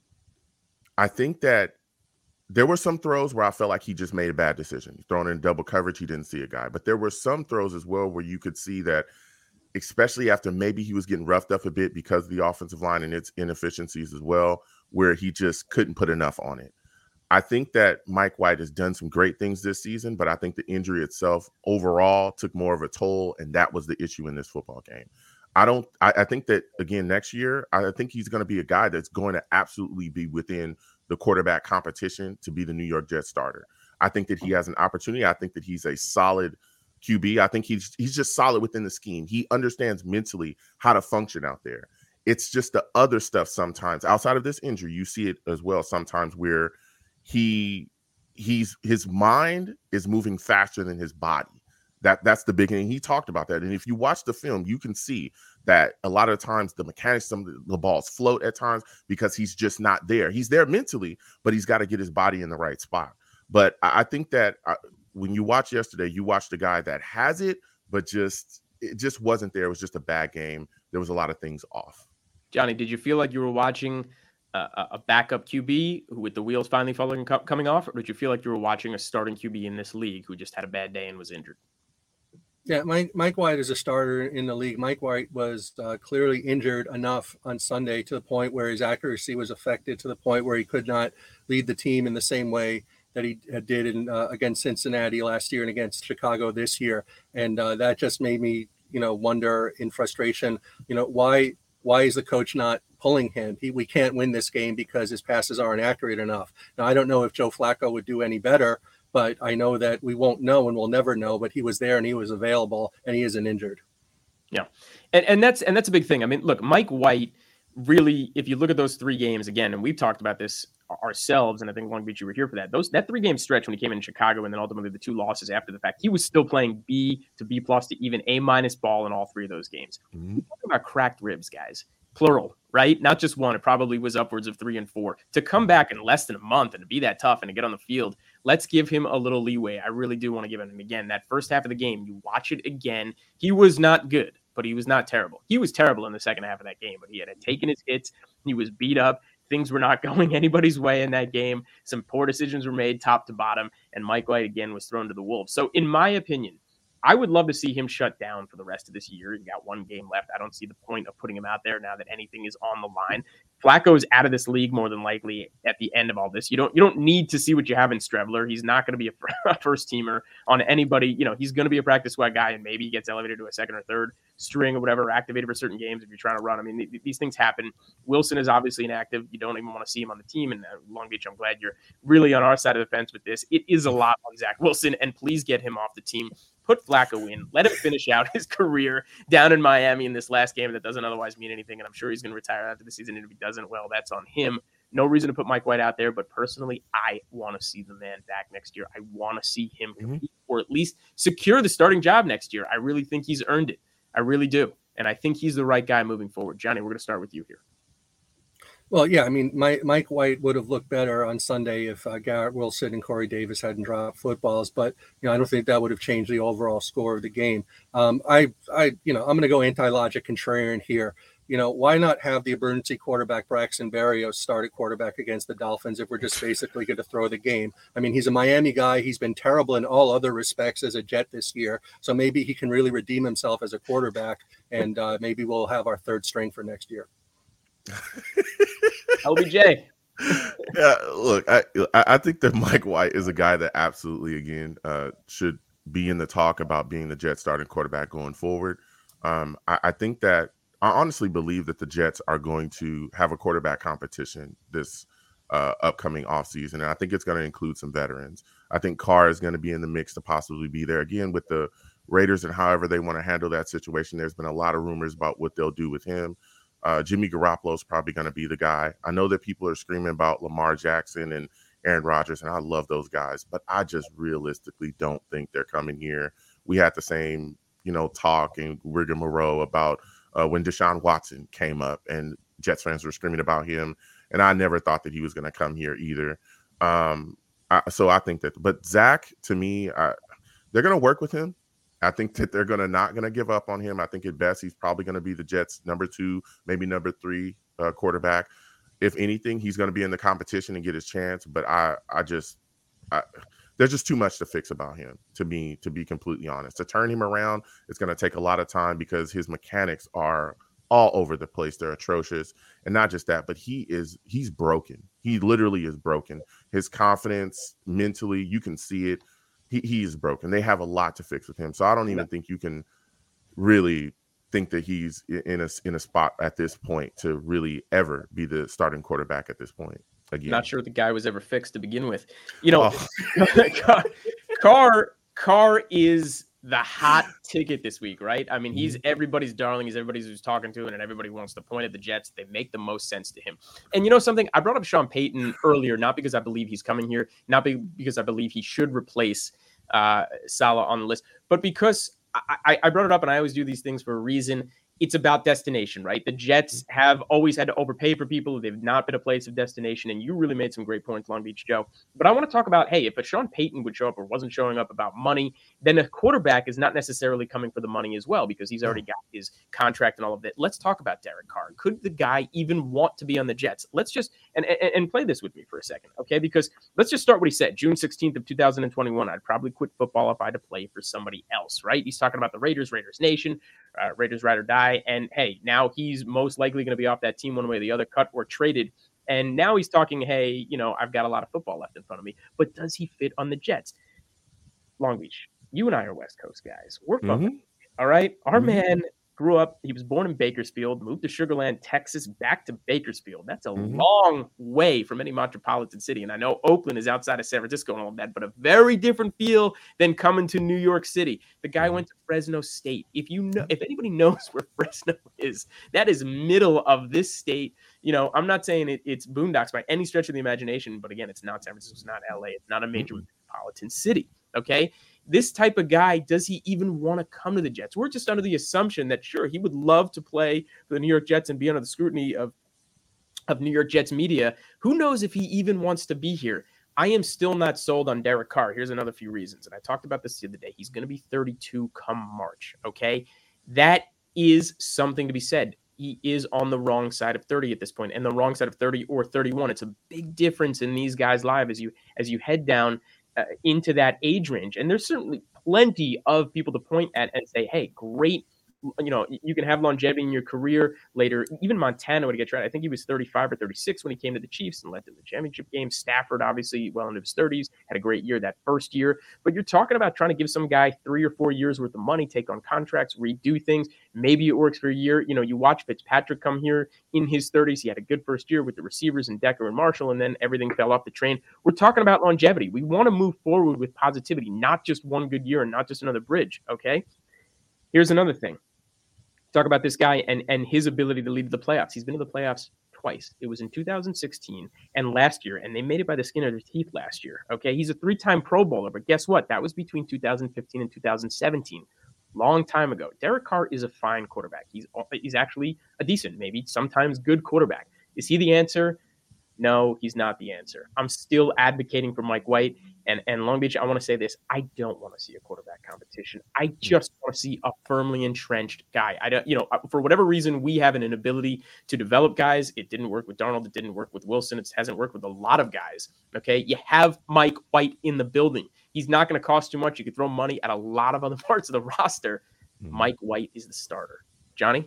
I think that there were some throws where I felt like he just made a bad decision. Thrown in double coverage, he didn't see a guy. But there were some throws as well where you could see that, especially after maybe he was getting roughed up a bit because of the offensive line and its inefficiencies as well, where he just couldn't put enough on it. I think that Mike White has done some great things this season, but I think the injury itself overall took more of a toll, and that was the issue in this football game. I don't. I, I think that, again, next year, I think he's going to be a guy that's going to absolutely be within the quarterback competition to be the New York Jets starter. I think that he has an opportunity. I think that he's a solid Q B. I think he's he's just solid within the scheme. He understands mentally how to function out there. It's just the other stuff sometimes outside of this injury. You see it as well sometimes where he he's his mind is moving faster than his body. That that's the big thing. He talked about that. And if you watch the film, you can see that a lot of times the mechanics, some of the, the balls float at times because he's just not there. He's there mentally, but he's got to get his body in the right spot. But I, I think that uh, when you watch yesterday, you watched a guy that has it, but just it just wasn't there. It was just a bad game. There was a lot of things off. Johnny, did you feel like you were watching a, a backup Q B with the wheels finally falling coming off, or did you feel like you were watching a starting Q B in this league who just had a bad day and was injured? Yeah, Mike, Mike White is a starter in the league. Mike White was uh, clearly injured enough on Sunday to the point where his accuracy was affected to the point where he could not lead the team in the same way that he did in uh, against Cincinnati last year and against Chicago this year. And uh, that just made me, you know, wonder in frustration, you know, why why is the coach not pulling him? He, we can't win this game because his passes aren't accurate enough. Now, I don't know if Joe Flacco would do any better, but I know that we won't know and we'll never know, but he was there and he was available and he isn't injured. Yeah. And and that's and that's a big thing. I mean, look, Mike White really, if you look at those three games again, and we've talked about this ourselves, and I think Long Beach, you were here for that. Those that three game stretch when he came in Chicago and then ultimately the two losses after the fact, he was still playing B to B plus to even A minus ball in all three of those games. Mm-hmm. We're talking about cracked ribs, guys. Plural, right? Not just one. It probably was upwards of three and four. To come back in less than a month and to be that tough and to get on the field, let's give him a little leeway. I really do want to give him again. That first half of the game, you watch it again. He was not good, but he was not terrible. He was terrible in the second half of that game, but he had taken his hits. He was beat up. Things were not going anybody's way in that game. Some poor decisions were made top to bottom, and Mike White again was thrown to the wolves. So in my opinion, I would love to see him shut down for the rest of this year. He's got one game left. I don't see the point of putting him out there now that anything is on the line. Flacco is out of this league more than likely at the end of all this. You don't you don't need to see what you have in Strebler. He's not going to be a first teamer on anybody. You know, he's going to be a practice squad guy, and maybe he gets elevated to a second or third string or whatever, or activated for certain games if you're trying to run. I mean, th- these things happen. Wilson is obviously inactive. You don't even want to see him on the team. And uh, Long Beach, I'm glad you're really on our side of the fence with this. It is a lot on Zach Wilson, and please get him off the team. Put Flacco in. Let him finish out his career down in Miami in this last game that doesn't otherwise mean anything. And I'm sure he's going to retire after the season. And if he doesn't, well, that's on him. No reason to put Mike White out there. But personally, I want to see the man back next year. I want to see him compete mm-hmm. or at least secure the starting job next year. I really think he's earned it. I really do. And I think he's the right guy moving forward. Johnny, we're going to start with you here. Well, yeah, I mean, my, Mike White would have looked better on Sunday if uh, Garrett Wilson and Corey Davis hadn't dropped footballs, but you know, I don't think that would have changed the overall score of the game. Um, I, I, you know, I'm going to go anti-logic contrarian here. You know, why not have the emergency quarterback Braxton Berrios start at quarterback against the Dolphins if we're just basically going to throw the game? I mean, he's a Miami guy. He's been terrible in all other respects as a Jet this year, so maybe he can really redeem himself as a quarterback, and uh, maybe we'll have our third string for next year. L B J. Yeah, look, I I think that Mike White is a guy that absolutely, again, uh, should be in the talk about being the Jets starting quarterback going forward. Um, I, I think that I honestly believe that the Jets are going to have a quarterback competition this uh, upcoming offseason, and I think it's going to include some veterans. I think Carr is going to be in the mix to possibly be there again with the Raiders and however they want to handle that situation. There's been a lot of rumors about what they'll do with him. Uh, Jimmy Garoppolo is probably going to be the guy. I know that people are screaming about Lamar Jackson and Aaron Rodgers, and I love those guys, but I just realistically don't think they're coming here. We had the same, you know, talk and rigmarole about uh, when Deshaun Watson came up, and Jets fans were screaming about him, and I never thought that he was going to come here either. Um, I, so I think that, but Zach, to me, I, they're going to work with him. I think that they're gonna not gonna give up on him. I think at best he's probably gonna be the Jets' number two, maybe number three uh, quarterback. If anything, he's gonna be in the competition and get his chance. But I, I just, I, there's just too much to fix about him. To me, to be completely honest, to turn him around, it's gonna take a lot of time because his mechanics are all over the place. They're atrocious, and not just that, but he is he's broken. He literally is broken. His confidence mentally, you can see it. He, he is broken. They have a lot to fix with him. So I don't even think you can really think that he's in a, in a spot at this point to really ever be the starting quarterback at this point. Again, not sure the guy was ever fixed to begin with. You know, oh. Carr, Carr is the hot ticket this week, right? I mean, he's everybody's darling. He's everybody's who's talking to, and everybody wants to point at the Jets. They make the most sense to him. And you know something? I brought up Sean Payton earlier, not because I believe he's coming here, not be, because I believe he should replace uh, Salah on the list. But because I, I brought it up, and I always do these things for a reason. It's about destination, right? The Jets have always had to overpay for people. They've not been a place of destination, and you really made some great points, Long Beach Joe. But I want to talk about, hey, if a Sean Payton would show up or wasn't showing up about money, then a quarterback is not necessarily coming for the money as well because he's already got his contract and all of that. Let's talk about Derek Carr. Could the guy even want to be on the Jets? Let's just and, and, and play this with me for a second, okay? Because let's just start what he said. June sixteenth of two thousand twenty-one, I'd probably quit football if I had to play for somebody else, right? He's talking about the Raiders, Raiders Nation, uh, Raiders ride or die. And hey, now he's most likely going to be off that team one way or the other, cut or traded. And now he's talking, hey, you know, I've got a lot of football left in front of me. But does he fit on the Jets? Long Beach, you and I are West Coast guys. We're from mm-hmm. All right. Our mm-hmm. man grew up, he was born in Bakersfield, moved to Sugar Land, Texas, back to Bakersfield. That's a mm-hmm. long way from any metropolitan city. And I know Oakland is outside of San Francisco and all that, but a very different feel than coming to New York City. The guy mm-hmm. went to Fresno State. If you know, if anybody knows where Fresno is, that is middle of this state. You know, I'm not saying it, it's boondocks by any stretch of the imagination, but again, it's not San Francisco, it's not L A, it's not a major mm-hmm. metropolitan city. Okay. This type of guy, does he even want to come to the Jets? We're just under the assumption that, sure, he would love to play for the New York Jets and be under the scrutiny of, of New York Jets media. Who knows if he even wants to be here? I am still not sold on Derek Carr. Here's another few reasons. And I talked about this the other day. He's going to be thirty-two come March, okay? That is something to be said. He is on the wrong side of thirty at this point, and the wrong side of thirty or thirty-one. It's a big difference in these guys' lives as you as you head down Uh, into that age range. And there's certainly plenty of people to point at and say, hey, great, you know, you can have longevity in your career later. Even Montana would get tried. I think he was thirty-five or thirty-six when he came to the Chiefs and led them to the championship game. Stafford, obviously, well into his thirties, had a great year that first year. But you're talking about trying to give some guy three or four years worth of money, take on contracts, redo things. Maybe it works for a year. You know, you watch Fitzpatrick come here in his thirties. He had a good first year with the receivers and Decker and Marshall, and then everything fell off the train. We're talking about longevity. We want to move forward with positivity, not just one good year and not just another bridge, okay? Here's another thing. Talk about this guy and, and his ability to lead the playoffs. He's been to the playoffs twice. It was in two thousand sixteen and last year, and they made it by the skin of their teeth last year. Okay, he's a three-time Pro Bowler, but guess what? That was between two thousand fifteen and two thousand seventeen. Long time ago. Derek Carr is a fine quarterback. He's he's actually a decent, maybe sometimes good quarterback. Is he the answer? No, he's not the answer. I'm still advocating for Mike White. And, and Long Beach, I want to say this. I don't want to see a quarterback competition. I just want to see a firmly entrenched guy. I don't, you know, for whatever reason, we have an inability to develop guys. It didn't work with Darnold. It didn't work with Wilson. It hasn't worked with a lot of guys. Okay. You have Mike White in the building. He's not going to cost too much. You could throw money at a lot of other parts of the roster. Mm-hmm. Mike White is the starter. Johnny?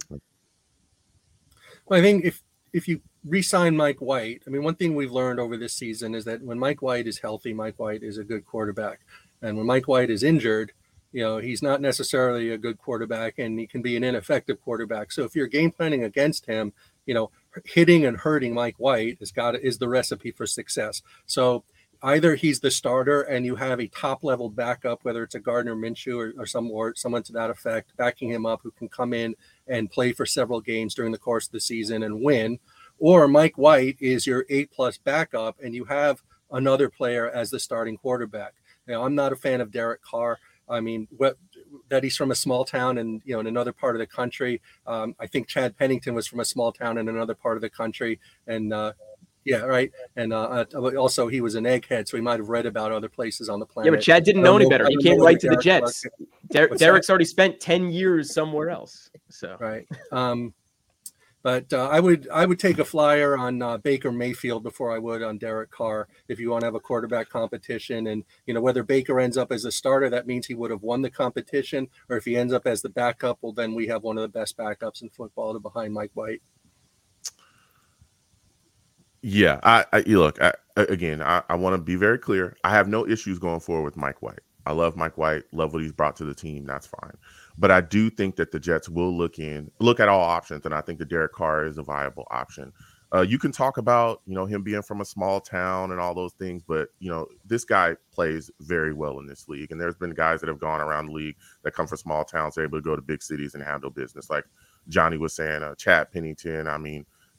Well, I think if, if you re-sign Mike White, I mean, one thing we've learned over this season is that when Mike White is healthy, Mike White is a good quarterback. And when Mike White is injured, you know, he's not necessarily a good quarterback and he can be an ineffective quarterback. So if you're game planning against him, you know, hitting and hurting Mike White is got is the recipe for success. So either he's the starter and you have a top level backup, whether it's a Gardner Minshew or, or some or someone to that effect, backing him up who can come in and play for several games during the course of the season and win. Or Mike White is your eight plus backup and you have another player as the starting quarterback. Now, I'm not a fan of Derek Carr. I mean, what, that he's from a small town and, you know, in another part of the country. Um, I think Chad Pennington was from a small town in another part of the country. And, uh, yeah, right. And uh, also he was an egghead, so he might have read about other places on the planet. Yeah, but Chad didn't know any better. He came right to the Jets. Der- Derek's already spent ten years somewhere else. So right. Um, but uh, I would I would take a flyer on uh, Baker Mayfield before I would on Derek Carr if you want to have a quarterback competition. And, you know, whether Baker ends up as a starter, that means he would have won the competition. Or if he ends up as the backup, well, then we have one of the best backups in football to behind Mike White. Yeah, I, I you look I, again. I, I want to be very clear. I have no issues going forward with Mike White. I love Mike White. Love what he's brought to the team. That's fine. But I do think that the Jets will look in, look at all options, and I think that Derek Carr is a viable option. Uh, you can talk about, you know, him being from a small town and all those things, but, you know, this guy plays very well in this league. And there's been guys that have gone around the league that come from small towns, they're able to go to big cities and handle business. Like Johnny was saying, uh, Chad Pennington. I mean,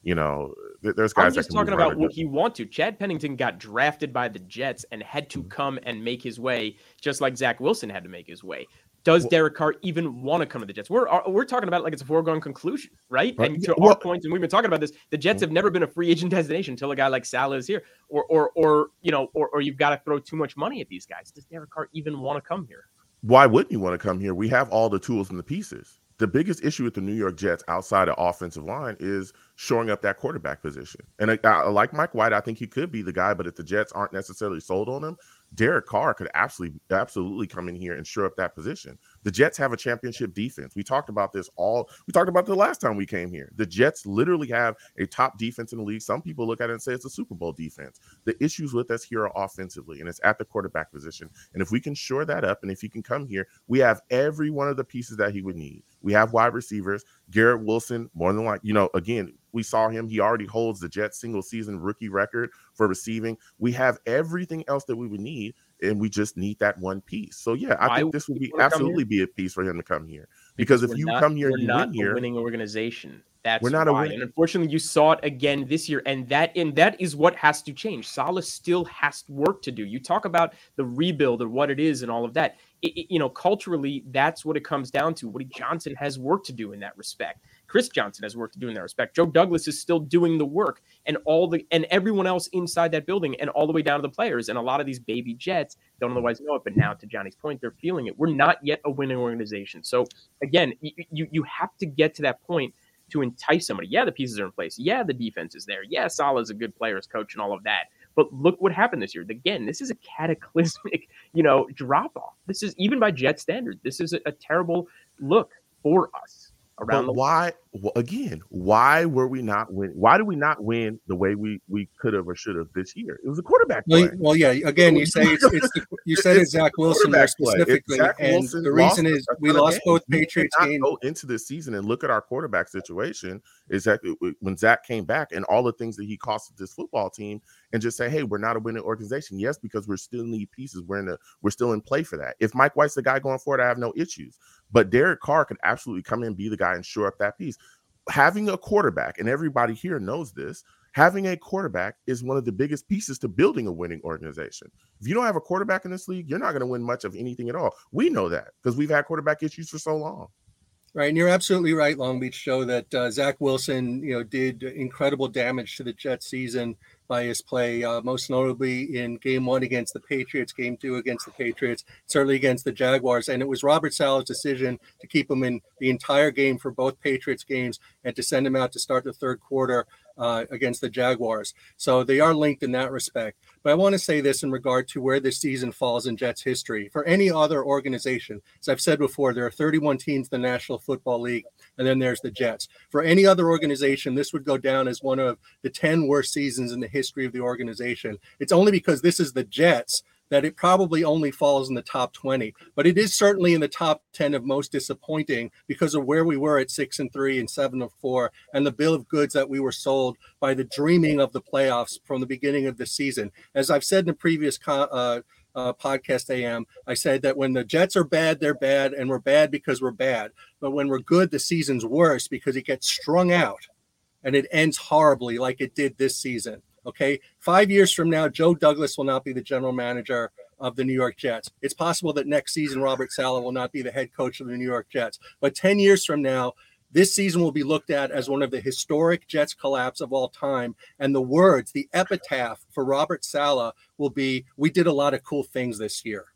You know, th- there's guys I'm that just can talking move around about a what bit. he want to. Chad Pennington got drafted by the Jets and had to Mhm. come and make his way, just like Zach Wilson had to make his way. Does Well- Derek Carr even want to come to the Jets? We're uh, we're talking about it like it's a foregone conclusion, right? Right. And Yeah, to well- our point, and we've been talking about this, the Jets Mhm. have never been a free agent destination until a guy like Salah is here, or or or you know, or or you've got to throw too much money at these guys. Does Derek Carr even want to come here? Why wouldn't you want to come here? We have all the tools and the pieces. The biggest issue with the New York Jets outside of offensive line is shoring up that quarterback position. And I, I like Mike White. I think he could be the guy, but if the Jets aren't necessarily sold on him, Derek Carr could absolutely, absolutely come in here and shore up that position. The Jets have a championship defense. We talked about this all. We talked about it the last time we came here. The Jets literally have a top defense in the league. Some people look at it and say it's a Super Bowl defense. The issues with us here are offensively, and it's at the quarterback position. And if we can shore that up, and if he can come here, we have every one of the pieces that he would need. We have wide receivers. Garrett Wilson, more than like, you know, again, we saw him. He already holds the Jets single season rookie record for receiving. We have everything else that we would need, and we just need that one piece. So yeah, I Why think would this would he be wanna come absolutely be a piece for him to come here. Because Because if we're you not- come here we're and you not win a here, winning organization. That's We're not a why. winning- And unfortunately, you saw it again this year, and that and that is what has to change. Salah still has work to do. You talk about the rebuild or what it is and all of that. It, it- you know, culturally, that's what it comes down to. Woody Johnson has work to do in that respect. Chris Johnson has work to do in that respect. Joe Douglas is still doing the work, and all the and everyone else inside that building, and all the way down to the players. And a lot of these baby Jets don't otherwise know it, but now, to Johnny's point, they're feeling it. We're not yet a winning organization. So again, you you, you have to get to that point to entice somebody. Yeah, the pieces are in place. Yeah, the defense is there. Yeah, Salah's a good player as coach and all of that. But look what happened this year. Again, this is a cataclysmic, you know, drop off. This is, even by Jet standards, this is a, a terrible look for us around but the why? Well, again, why were we not win? Why did we not win the way we we could have or should have this year? It was a quarterback Well, play. you- well, yeah. Again, you say it's, it's the, you said it's Zach Wilson more quarterback play. If specifically, Zach and Wilson the lost reason a is ton we of lost games. both We Patriots cannot games. go into this season and look at our quarterback situation. Is that when Zach came back and all the things that he costed this football team, and just say, hey, we're not a winning organization. Yes, because we're still need pieces. We're in the we're still in play for that. If Mike White's the guy going forward, I have no issues. But Derek Carr could absolutely come in and be the guy and shore up that piece. Having a quarterback, and everybody here knows this, having a quarterback is one of the biggest pieces to building a winning organization. If you don't have a quarterback in this league, you're not going to win much of anything at all. We know that because we've had quarterback issues for so long. Right, and you're absolutely right, Long Beach Joe, that uh, Zach Wilson, you know, did incredible damage to the Jets season by his play, uh, most notably in Game One against the Patriots, Game Two against the Patriots, certainly against the Jaguars. And it was Robert Saleh's decision to keep him in the entire game for both Patriots games and to send him out to start the third quarter uh, against the Jaguars. So they are linked in that respect. But I want to say this in regard to where this season falls in Jets history. For any other organization, as I've said before, there are thirty-one teams in the National Football League, and then there's the Jets. For any other organization, this would go down as one of the ten worst seasons in the history of the organization. It's only because this is the Jets that it probably only falls in the top twenty, but it is certainly in the top ten of most disappointing because of where we were at six and three and seven of four, and the bill of goods that we were sold by the dreaming of the playoffs from the beginning of the season. As I've said in the previous co- uh, uh, podcast A M, I said that when the Jets are bad, they're bad, and we're bad because we're bad. But when we're good, the season's worse because it gets strung out and it ends horribly like it did this season. Okay, five years from now, Joe Douglas will not be the general manager of the New York Jets. It's possible that next season, Robert Saleh will not be the head coach of the New York Jets. But ten years from now, this season will be looked at as one of the historic Jets collapse of all time. And the words, the epitaph for Robert Saleh will be, we did a lot of cool things this year.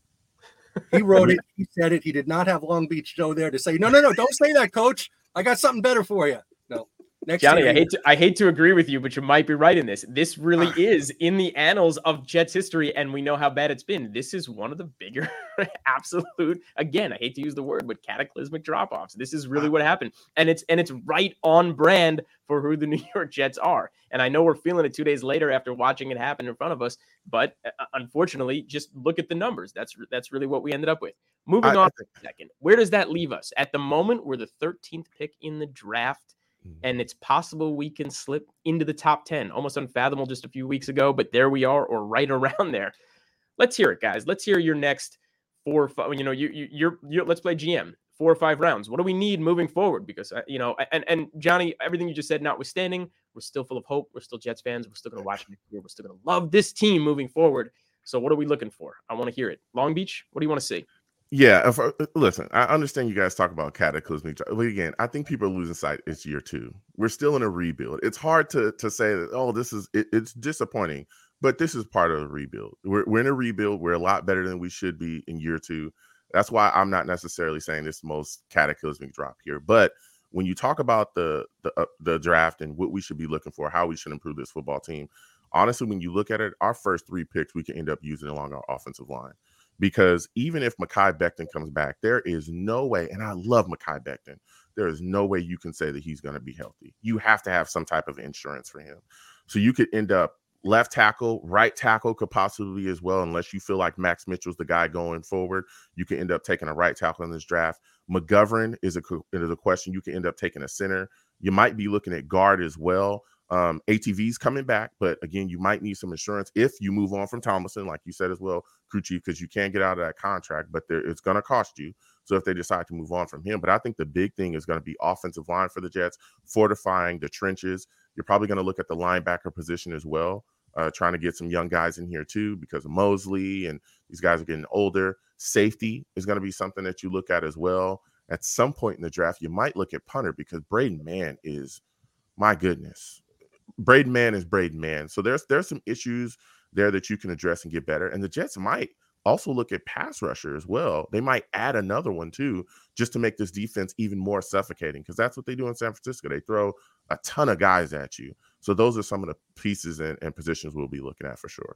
He wrote it. He said it. He did not have Long Beach Joe there to say, no, no, no, don't say that, coach. I got something better for you. No. Next Johnny, year, I hate to I hate to agree with you, but you might be right in this. This really is in the annals of Jets history, and we know how bad it's been. This is one of the bigger, absolute, again, I hate to use the word, but cataclysmic drop-offs. This is really what happened. And it's and it's right on brand for who the New York Jets are. And I know we're feeling it two days later after watching it happen in front of us, but uh, unfortunately, just look at the numbers. That's that's really what we ended up with. Moving I- on I think- for a second. Where does that leave us? At the moment, we're the thirteenth pick in the draft. And it's possible we can slip into the top ten. Almost unfathomable just a few weeks ago, but there we are, or right around there. Let's hear it, guys. Let's hear your next four or five. You know, you, you, you're, you're. Let's play G M. Four or five rounds. What do we need moving forward? Because uh, you know, and and Johnny, everything you just said notwithstanding, We're still full of hope. We're still Jets fans. We're still going to watch next year. We're still going to love this team moving forward. So what are we looking for? I want to hear it. Long Beach, what do you want to see? Yeah, if, uh, listen, I understand you guys talk about cataclysmic. But again, I think people are losing sight. It's year two. We're still in a rebuild. It's hard to to say that, oh, this is, it, it's disappointing, but this is part of the rebuild. We're, we're in a rebuild. We're a lot better than we should be in year two. That's why I'm not necessarily saying this most cataclysmic drop here. But when you talk about the the, uh, the draft and what we should be looking for, how we should improve this football team, honestly, when you look at it, our first three picks, we can end up using along our offensive line. Because even if Mekhi Becton comes back, there is no way, and I love Mekhi Becton, there is no way you can say that he's going to be healthy. You have to have some type of insurance for him. So you could end up left tackle, right tackle could possibly as well, unless you feel like Max Mitchell's the guy going forward. You could end up taking a right tackle in this draft. McGovern is a, is a question. You can end up taking a center. You might be looking at guard as well. Um, A T V's coming back, but again, you might need some insurance if you move on from Tomlinson, like you said as well, Crucci, because you can't get out of that contract, but there, it's going to cost you. So if they decide to move on from him, but I think the big thing is going to be offensive line for the Jets, fortifying the trenches. You're probably going to look at the linebacker position as well, uh, trying to get some young guys in here too, because of Mosley and these guys are getting older. Safety is going to be something that you look at as well. At some point in the draft, you might look at punter because Braden Mann is, my goodness. Braden Mann is Braden Mann. So there's there's some issues there that you can address and get better. And the Jets might also look at pass rusher as well. They might add another one too, just to make this defense even more suffocating, because that's what they do in San Francisco. They throw a ton of guys at you. So those are some of the pieces and, and positions we'll be looking at for sure.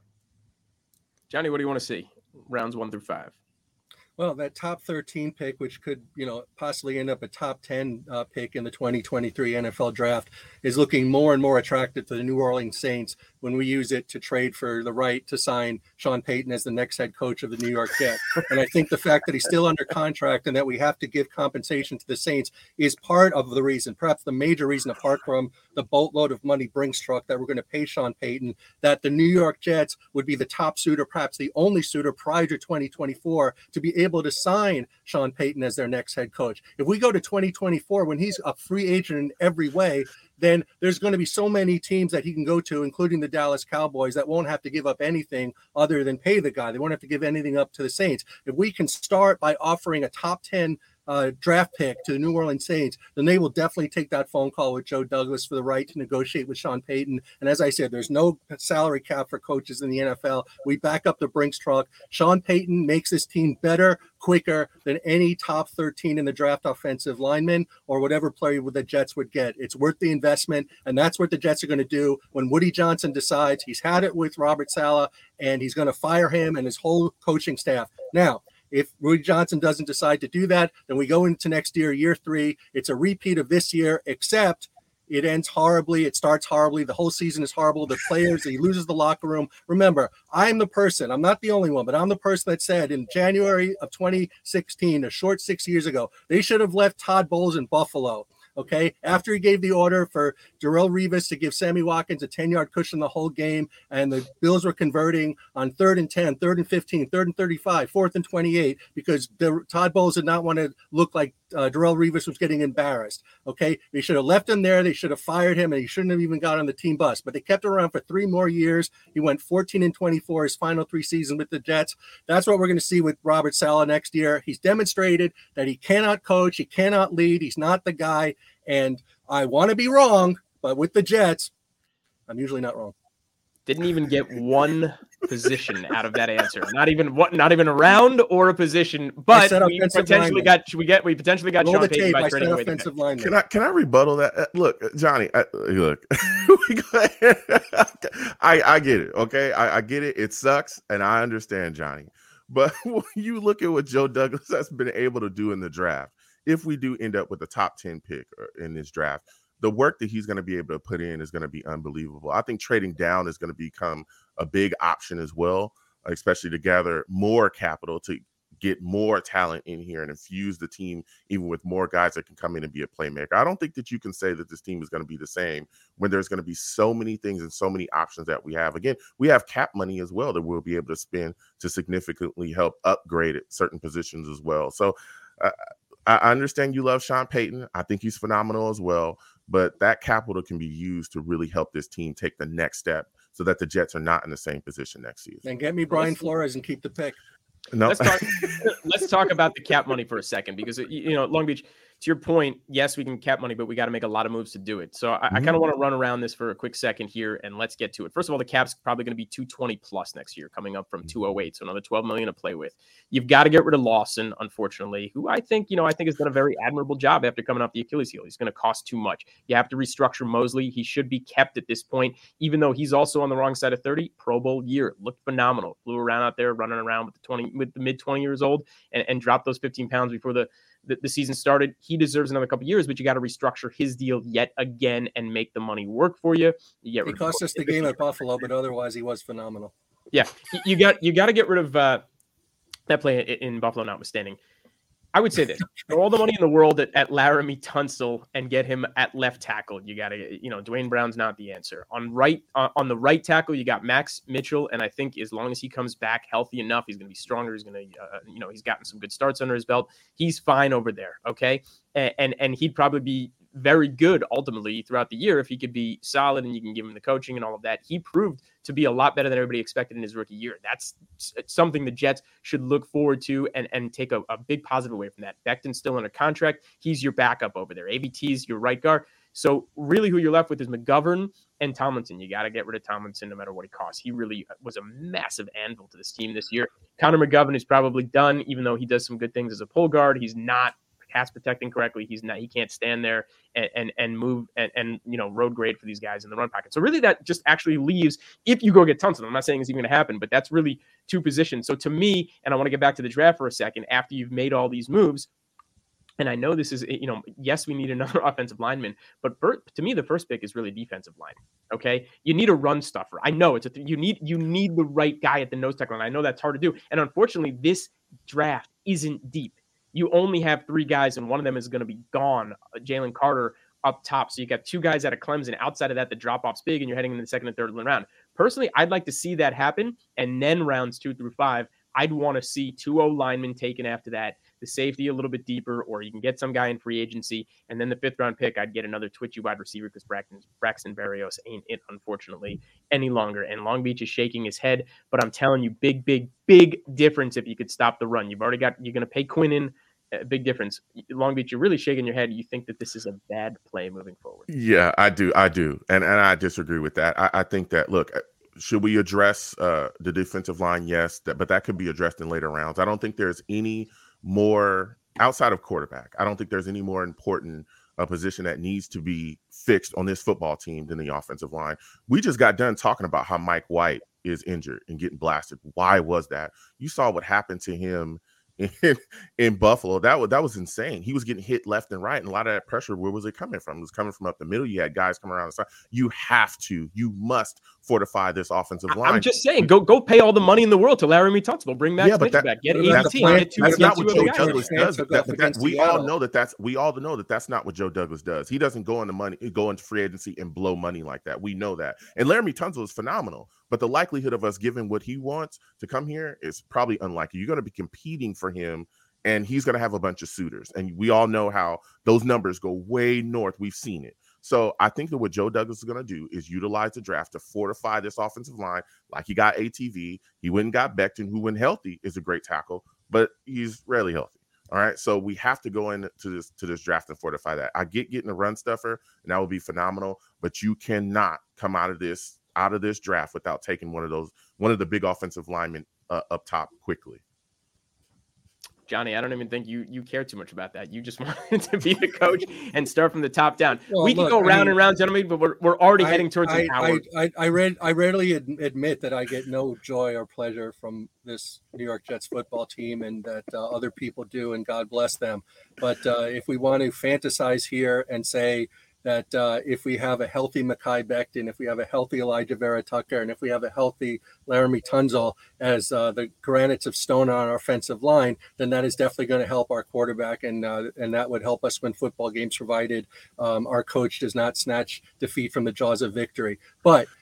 Johnny, what do you want to see? Rounds one through five. Well, that top thirteen pick, which could, you know, possibly end up a top ten uh, pick in the twenty twenty-three N F L draft, is looking more and more attractive to the New Orleans Saints when we use it to trade for the right to sign Sean Payton as the next head coach of the New York Jets. And I think the fact that he's still under contract and that we have to give compensation to the Saints is part of the reason, perhaps the major reason, apart from the boatload of money Brinks truck that we're going to pay Sean Payton, that the New York Jets would be the top suitor, perhaps the only suitor prior to twenty twenty-four to be able to sign Sean Payton as their next head coach. If we go to twenty twenty-four, when he's a free agent in every way, then there's going to be so many teams that he can go to, including the Dallas Cowboys, that won't have to give up anything other than pay the guy. They won't have to give anything up to the Saints. If we can start by offering a top ten uh, draft pick to the New Orleans Saints, then they will definitely take that phone call with Joe Douglas for the right to negotiate with Sean Payton. And as I said, there's no salary cap for coaches in the N F L. We back up the Brinks truck. Sean Payton makes this team better, quicker than any top thirteen in the draft offensive lineman or whatever player the Jets would get. It's worth the investment, and that's what the Jets are going to do when Woody Johnson decides he's had it with Robert Saleh and he's going to fire him and his whole coaching staff. Now, if Woody Johnson doesn't decide to do that, then we go into next year, year three. It's a repeat of this year, except it ends horribly. It starts horribly. The whole season is horrible. The players, he loses the locker room. Remember, I'm the person, I'm not the only one, but I'm the person that said in January of twenty sixteen, a short six years ago, they should have left Todd Bowles in Buffalo. Okay, after he gave the order for Darrelle Revis to give Sammy Watkins a ten-yard cushion the whole game, and the Bills were converting on third and ten, third and fifteen, third and thirty-five, fourth and twenty-eight, because the, Todd Bowles did not want to look like uh, Darrelle Revis was getting embarrassed. Okay, they should have left him there. They should have fired him, and he shouldn't have even got on the team bus. But they kept him around for three more years. He went fourteen and twenty-four his final three seasons with the Jets. That's what we're going to see with Robert Saleh next year. He's demonstrated that he cannot coach, he cannot lead, he's not the guy. And I want to be wrong, but with the Jets, I'm usually not wrong. Didn't even get one position out of that answer. Not even what, not even a round or a position. But we potentially lineman. got we get we potentially got Roll Sean Payton by trading away the pick. Can I can I rebuttal that? Uh, look, Johnny. Uh, look, I I get it. Okay, I, I get it. It sucks, and I understand, Johnny. But when you look at what Joe Douglas has been able to do in the draft, if we do end up with a top ten pick in this draft, the work that he's going to be able to put in is going to be unbelievable. I think trading down is going to become a big option as well, especially to gather more capital to get more talent in here and infuse the team even with more guys that can come in and be a playmaker. I don't think that you can say that this team is going to be the same when there's going to be so many things and so many options that we have. Again, we have cap money as well that we'll be able to spend to significantly help upgrade certain positions as well. So uh, I understand you love Sean Payton. I think he's phenomenal as well. but that capital can be used to really help this team take the next step so that the Jets are not in the same position next season. And get me Brian let's, Flores and keep the pick. No. Let's talk, let's talk about the cap money for a second, because, you know, Long Beach, to your point, yes, we can cap money, but we got to make a lot of moves to do it. So I, mm-hmm. I kind of want to run around this for a quick second here, and let's get to it. First of all, the cap's probably going to be two twenty plus next year, coming up from two oh eight, so another twelve million to play with. You've got to get rid of Lawson, unfortunately, who I think, you know, I think has done a very admirable job after coming off the Achilles heel. He's going to cost too much. You have to restructure Mosley. He should be kept at this point, even though he's also on the wrong side of thirty. Pro Bowl year, looked phenomenal. Flew around out there, running around with the twenty, with the mid twenty years old, and, and dropped those fifteen pounds before the The, the season started. He deserves another couple years, but you got to restructure his deal yet again and make the money work for you. You get he cost us the game at Buffalo, but otherwise he was phenomenal. Yeah, you got you got to get rid of uh, that play in Buffalo notwithstanding. I would say this: throw all the money in the world at, at Laramie Tunsil and get him at left tackle. You got to, you know, Dwayne Brown's not the answer. On right, uh, on the right tackle, you got Max Mitchell, and I think as long as he comes back healthy enough, he's going to be stronger. He's going to, uh, you know, he's gotten some good starts under his belt. He's fine over there, okay, and and, and he'd probably be very good ultimately throughout the year if he could be solid and you can give him the coaching and all of that. He proved to be a lot better than everybody expected in his rookie year. That's something the Jets should look forward to and, and take a, a big positive away from that. Becton's still under contract. He's your backup over there. A B T's your right guard. So really who you're left with is McGovern and Tomlinson. You got to get rid of Tomlinson no matter what he costs. He really was a massive anvil to this team this year. Connor McGovern is probably done, even though he does some good things as a pull guard. He's not pass protecting correctly. He's not, he can't stand there and, and, and move and, and, you know, road grade for these guys in the run pocket. So really that just actually leaves, if you go get Tunsil, I'm not saying it's even going to happen, but that's really two positions. So to me, and I want to get back to the draft for a second, after you've made all these moves, and I know this is, you know, yes, we need another offensive lineman, but Bert, to me, the first pick is really defensive line. Okay. You need a run stuffer. I know it's a, you need, you need the right guy at the nose tackle. And I know that's hard to do. And unfortunately, this draft isn't deep. You only have three guys, and one of them is going to be gone. Jalen Carter up top. So you got two guys out of Clemson. Outside of that, the drop-off's big, and you're heading into the second and third round. Personally, I'd like to see that happen, and then rounds two through five, I'd want to see two O linemen taken after that, the safety a little bit deeper, or you can get some guy in free agency, and then the fifth-round pick, I'd get another twitchy wide receiver because Braxton, Braxton Berrios ain't it, unfortunately, any longer. And Long Beach is shaking his head, but I'm telling you, big, big, big difference if you could stop the run. You've already got, you're going to pay Quinnen. A big difference. Long Beach, you're really shaking your head. You think that this is a bad play moving forward. Yeah, I do. I do. And and I disagree with that. I, I think that, look, should we address uh, the defensive line? Yes, that, but that could be addressed in later rounds. I don't think there's any more outside of quarterback. I don't think there's any more important a position that needs to be fixed on this football team than the offensive line. We just got done talking about how Mike White is injured and getting blasted. Why was that? You saw what happened to him in, in Buffalo. That was that was insane. He was getting hit left and right, and a lot of that pressure, where was it coming from? It was coming from up the middle. You had guys coming around the side. You have to, you must fortify this offensive line. I'm just saying, go go pay all the money in the world to Laramie Tunsil. Bring Max yeah, but that, back. Get that's, eighteen. Plan, get two, that's get not two what Joe guys. Douglas does. That, that, that, we Seattle. all know that that's we all know that that's not what Joe Douglas does. He doesn't go into money, go into free agency and blow money like that. We know that. And Laramie Tunsil is phenomenal, but the likelihood of us giving what he wants to come here is probably unlikely. You're going to be competing for him, and he's going to have a bunch of suitors. And we all know how those numbers go way north. We've seen it. So I think that what Joe Douglas is going to do is utilize the draft to fortify this offensive line. Like he got A T V. He went and got Becton, who when healthy is a great tackle, but he's rarely healthy. All right. So we have to go into this, to this draft and fortify that. I get getting a run stuffer, and that would be phenomenal, but you cannot come out of this, out of this draft without taking one of those, one of the big offensive linemen uh, up top quickly. Johnny, I don't even think you you care too much about that. You just wanted to be the coach and start from the top down. Well, we can look, go round I mean, and round, gentlemen, but we're we're already I, heading towards I, an hour. I, I, I, read, I rarely ad- admit that I get no joy or pleasure from this New York Jets football team, and that uh, other people do, and God bless them. But uh, if we want to fantasize here and say that uh, if we have a healthy Mekhi Becton, if we have a healthy Elijah Vera Tucker, and if we have a healthy Laramie Tunsil as uh, the granites of stone on our offensive line, then that is definitely going to help our quarterback, and uh, and that would help us win football games, provided um, our coach does not snatch defeat from the jaws of victory. But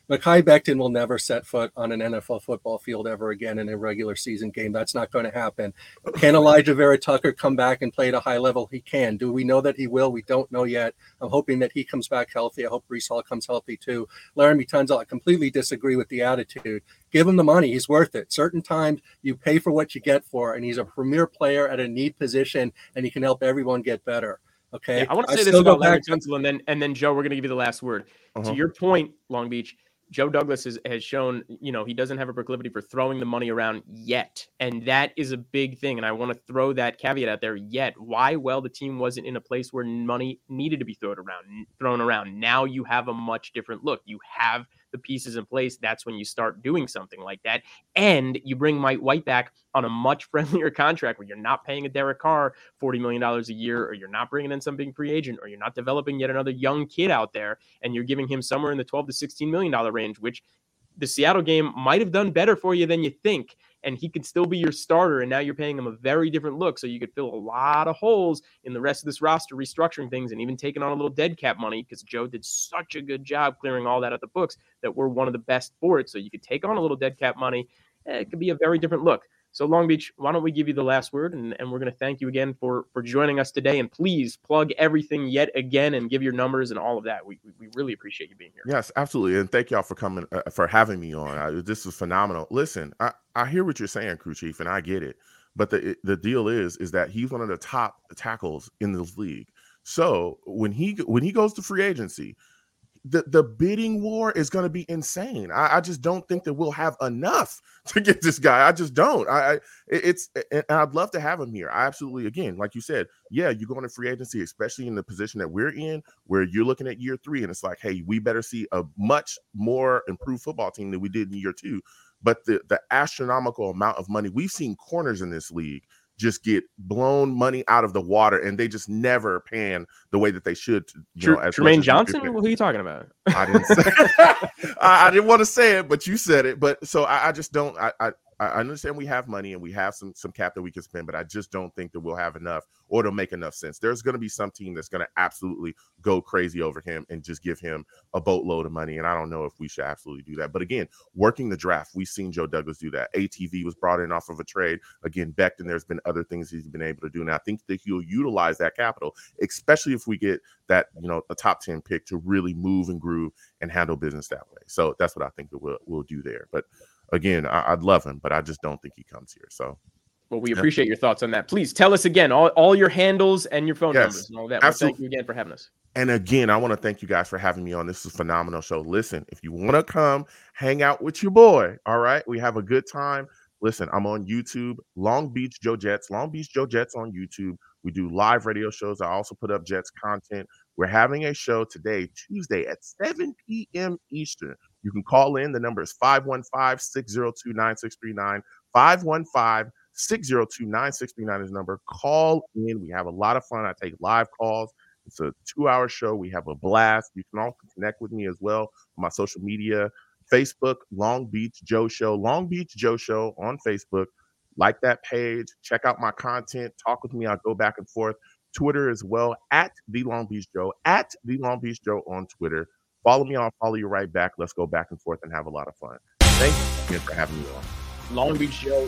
Mekhi Becton will never set foot on an N F L football field ever again in a regular season game. That's not going to happen. Can Elijah Vera Tucker come back and play at a high level? He can. Do we know that he will? We don't know yet. I'm hoping that he comes back healthy. I hope Breece Hall comes healthy too. Laramie Tunzel, I completely disagree with the attitude. Give him the money. He's worth it. Certain times you pay for what you get for, and he's a premier player at a need position, and he can help everyone get better. Okay. Yeah, I want to say I this about Larry Tunsil, and then and then Joe, we're going to give you the last word. Uh-huh. To your point, Long Beach, Joe Douglas has, has shown, you know, he doesn't have a proclivity for throwing the money around yet. And that is a big thing. And I want to throw that caveat out there yet. Why? Well, the team wasn't in a place where money needed to be thrown around, thrown around. Now you have a much different look. You have the pieces in place. That's when you start doing something like that. And you bring Mike White back on a much friendlier contract where you're not paying a Derek Carr forty million dollars a year, or you're not bringing in some big free agent, or you're not developing yet another young kid out there, and you're giving him somewhere in the twelve to sixteen million dollars range, which the Seattle game might have done better for you than you think. And he could still be your starter. And now you're paying him a very different look. So you could fill a lot of holes in the rest of this roster, restructuring things and even taking on a little dead cap money, because Joe did such a good job clearing all that at the books that we're one of the best for it. So you could take on a little dead cap money. It could be a very different look. So Long Beach, why don't we give you the last word, and, and we're going to thank you again for, for joining us today. And please plug everything yet again and give your numbers and all of that. We we really appreciate you being here. Yes, absolutely. And thank y'all for coming, uh, for having me on. I, this is phenomenal. Listen, I, I hear what you're saying, Crew Chief, and I get it. But the the deal is, is that he's one of the top tackles in this league. So when he when he goes to free agency, the, the bidding war is going to be insane. I, I just don't think that we'll have enough to get this guy. I just don't. I, I it's and I'd love to have him here. I absolutely, again, like you said, yeah, you go into free agency, especially in the position that we're in, where you're looking at year three, and it's like, hey, we better see a much more improved football team than we did in year two. But the the astronomical amount of money we've seen corners in this league just get blown money out of the water, and they just never pan the way that they should. You Tr- know, as Jermaine Johnson? Who are you talking about? I didn't say I, I didn't want to say it, but you said it. But so I, I just don't. I, I I understand we have money and we have some some cap that we can spend, but I just don't think that we'll have enough or it'll make enough sense. There's going to be some team that's going to absolutely go crazy over him and just give him a boatload of money. And I don't know if we should absolutely do that. But again, working the draft, we've seen Joe Douglas do that. A T V was brought in off of a trade. Again, Becton, there's been other things he's been able to do. And I think that he'll utilize that capital, especially if we get that, you know, a top ten pick to really move and groove and handle business that way. So that's what I think that we'll, we'll do there. But again, I, I'd love him, but I just don't think he comes here. So, well, we appreciate yeah. your thoughts on that. Please tell us again all, all your handles and your phone yes, numbers and all that. Well, thank you again for having us. And again, I want to thank you guys for having me on. This is a phenomenal show. Listen, if you want to come hang out with your boy, all right, we have a good time. Listen, I'm on YouTube, Long Beach Joe Jets, Long Beach Joe Jets on YouTube. We do live radio shows. I also put up Jets content. We're having a show today, Tuesday at seven p.m. Eastern. You can call in. The number is five one five, six zero two, nine six three nine. five one five, six zero two, nine six three nine is the number. Call in. We have a lot of fun. I take live calls. It's a two-hour show. We have a blast. You can also connect with me as well on my social media, Facebook, Long Beach Joe Show, Long Beach Joe Show on Facebook. Like that page. Check out my content. Talk with me. I'll go back and forth. Twitter as well, at The Long Beach Joe, at The Long Beach Joe on Twitter. Follow me. I'll follow you right back. Let's go back and forth and have a lot of fun. Thank you again for having me on. Long Beach Joe.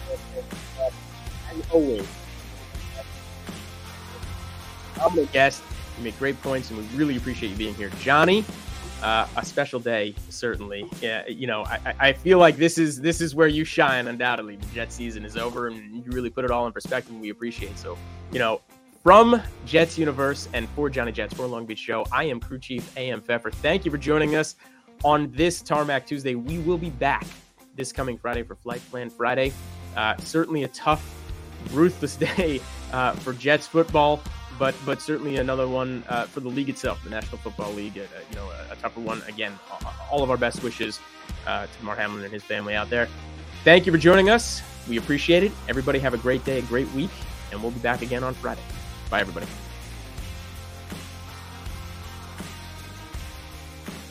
And always. I'm a guest. You make great points, and we really appreciate you being here. Johnny, uh, a special day, certainly. Yeah, you know, I, I feel like this is this is where you shine, undoubtedly. The Jet season is over, and you really put it all in perspective, and we appreciate it. So, you know, from Jets Universe and for Johnny Jets, for Long Beach Show, I am Crew Chief A M Pfeffer. Thank you for joining us on this Tarmac Tuesday. We will be back this coming Friday for Flight Plan Friday. Uh, certainly a tough, ruthless day uh, for Jets football, but but certainly another one uh, for the league itself, the National Football League. Uh, you know, a, a tougher one. Again, all of our best wishes uh, to Mark Hamlin and his family out there. Thank you for joining us. We appreciate it. Everybody have a great day, a great week, and we'll be back again on Friday. Bye, everybody.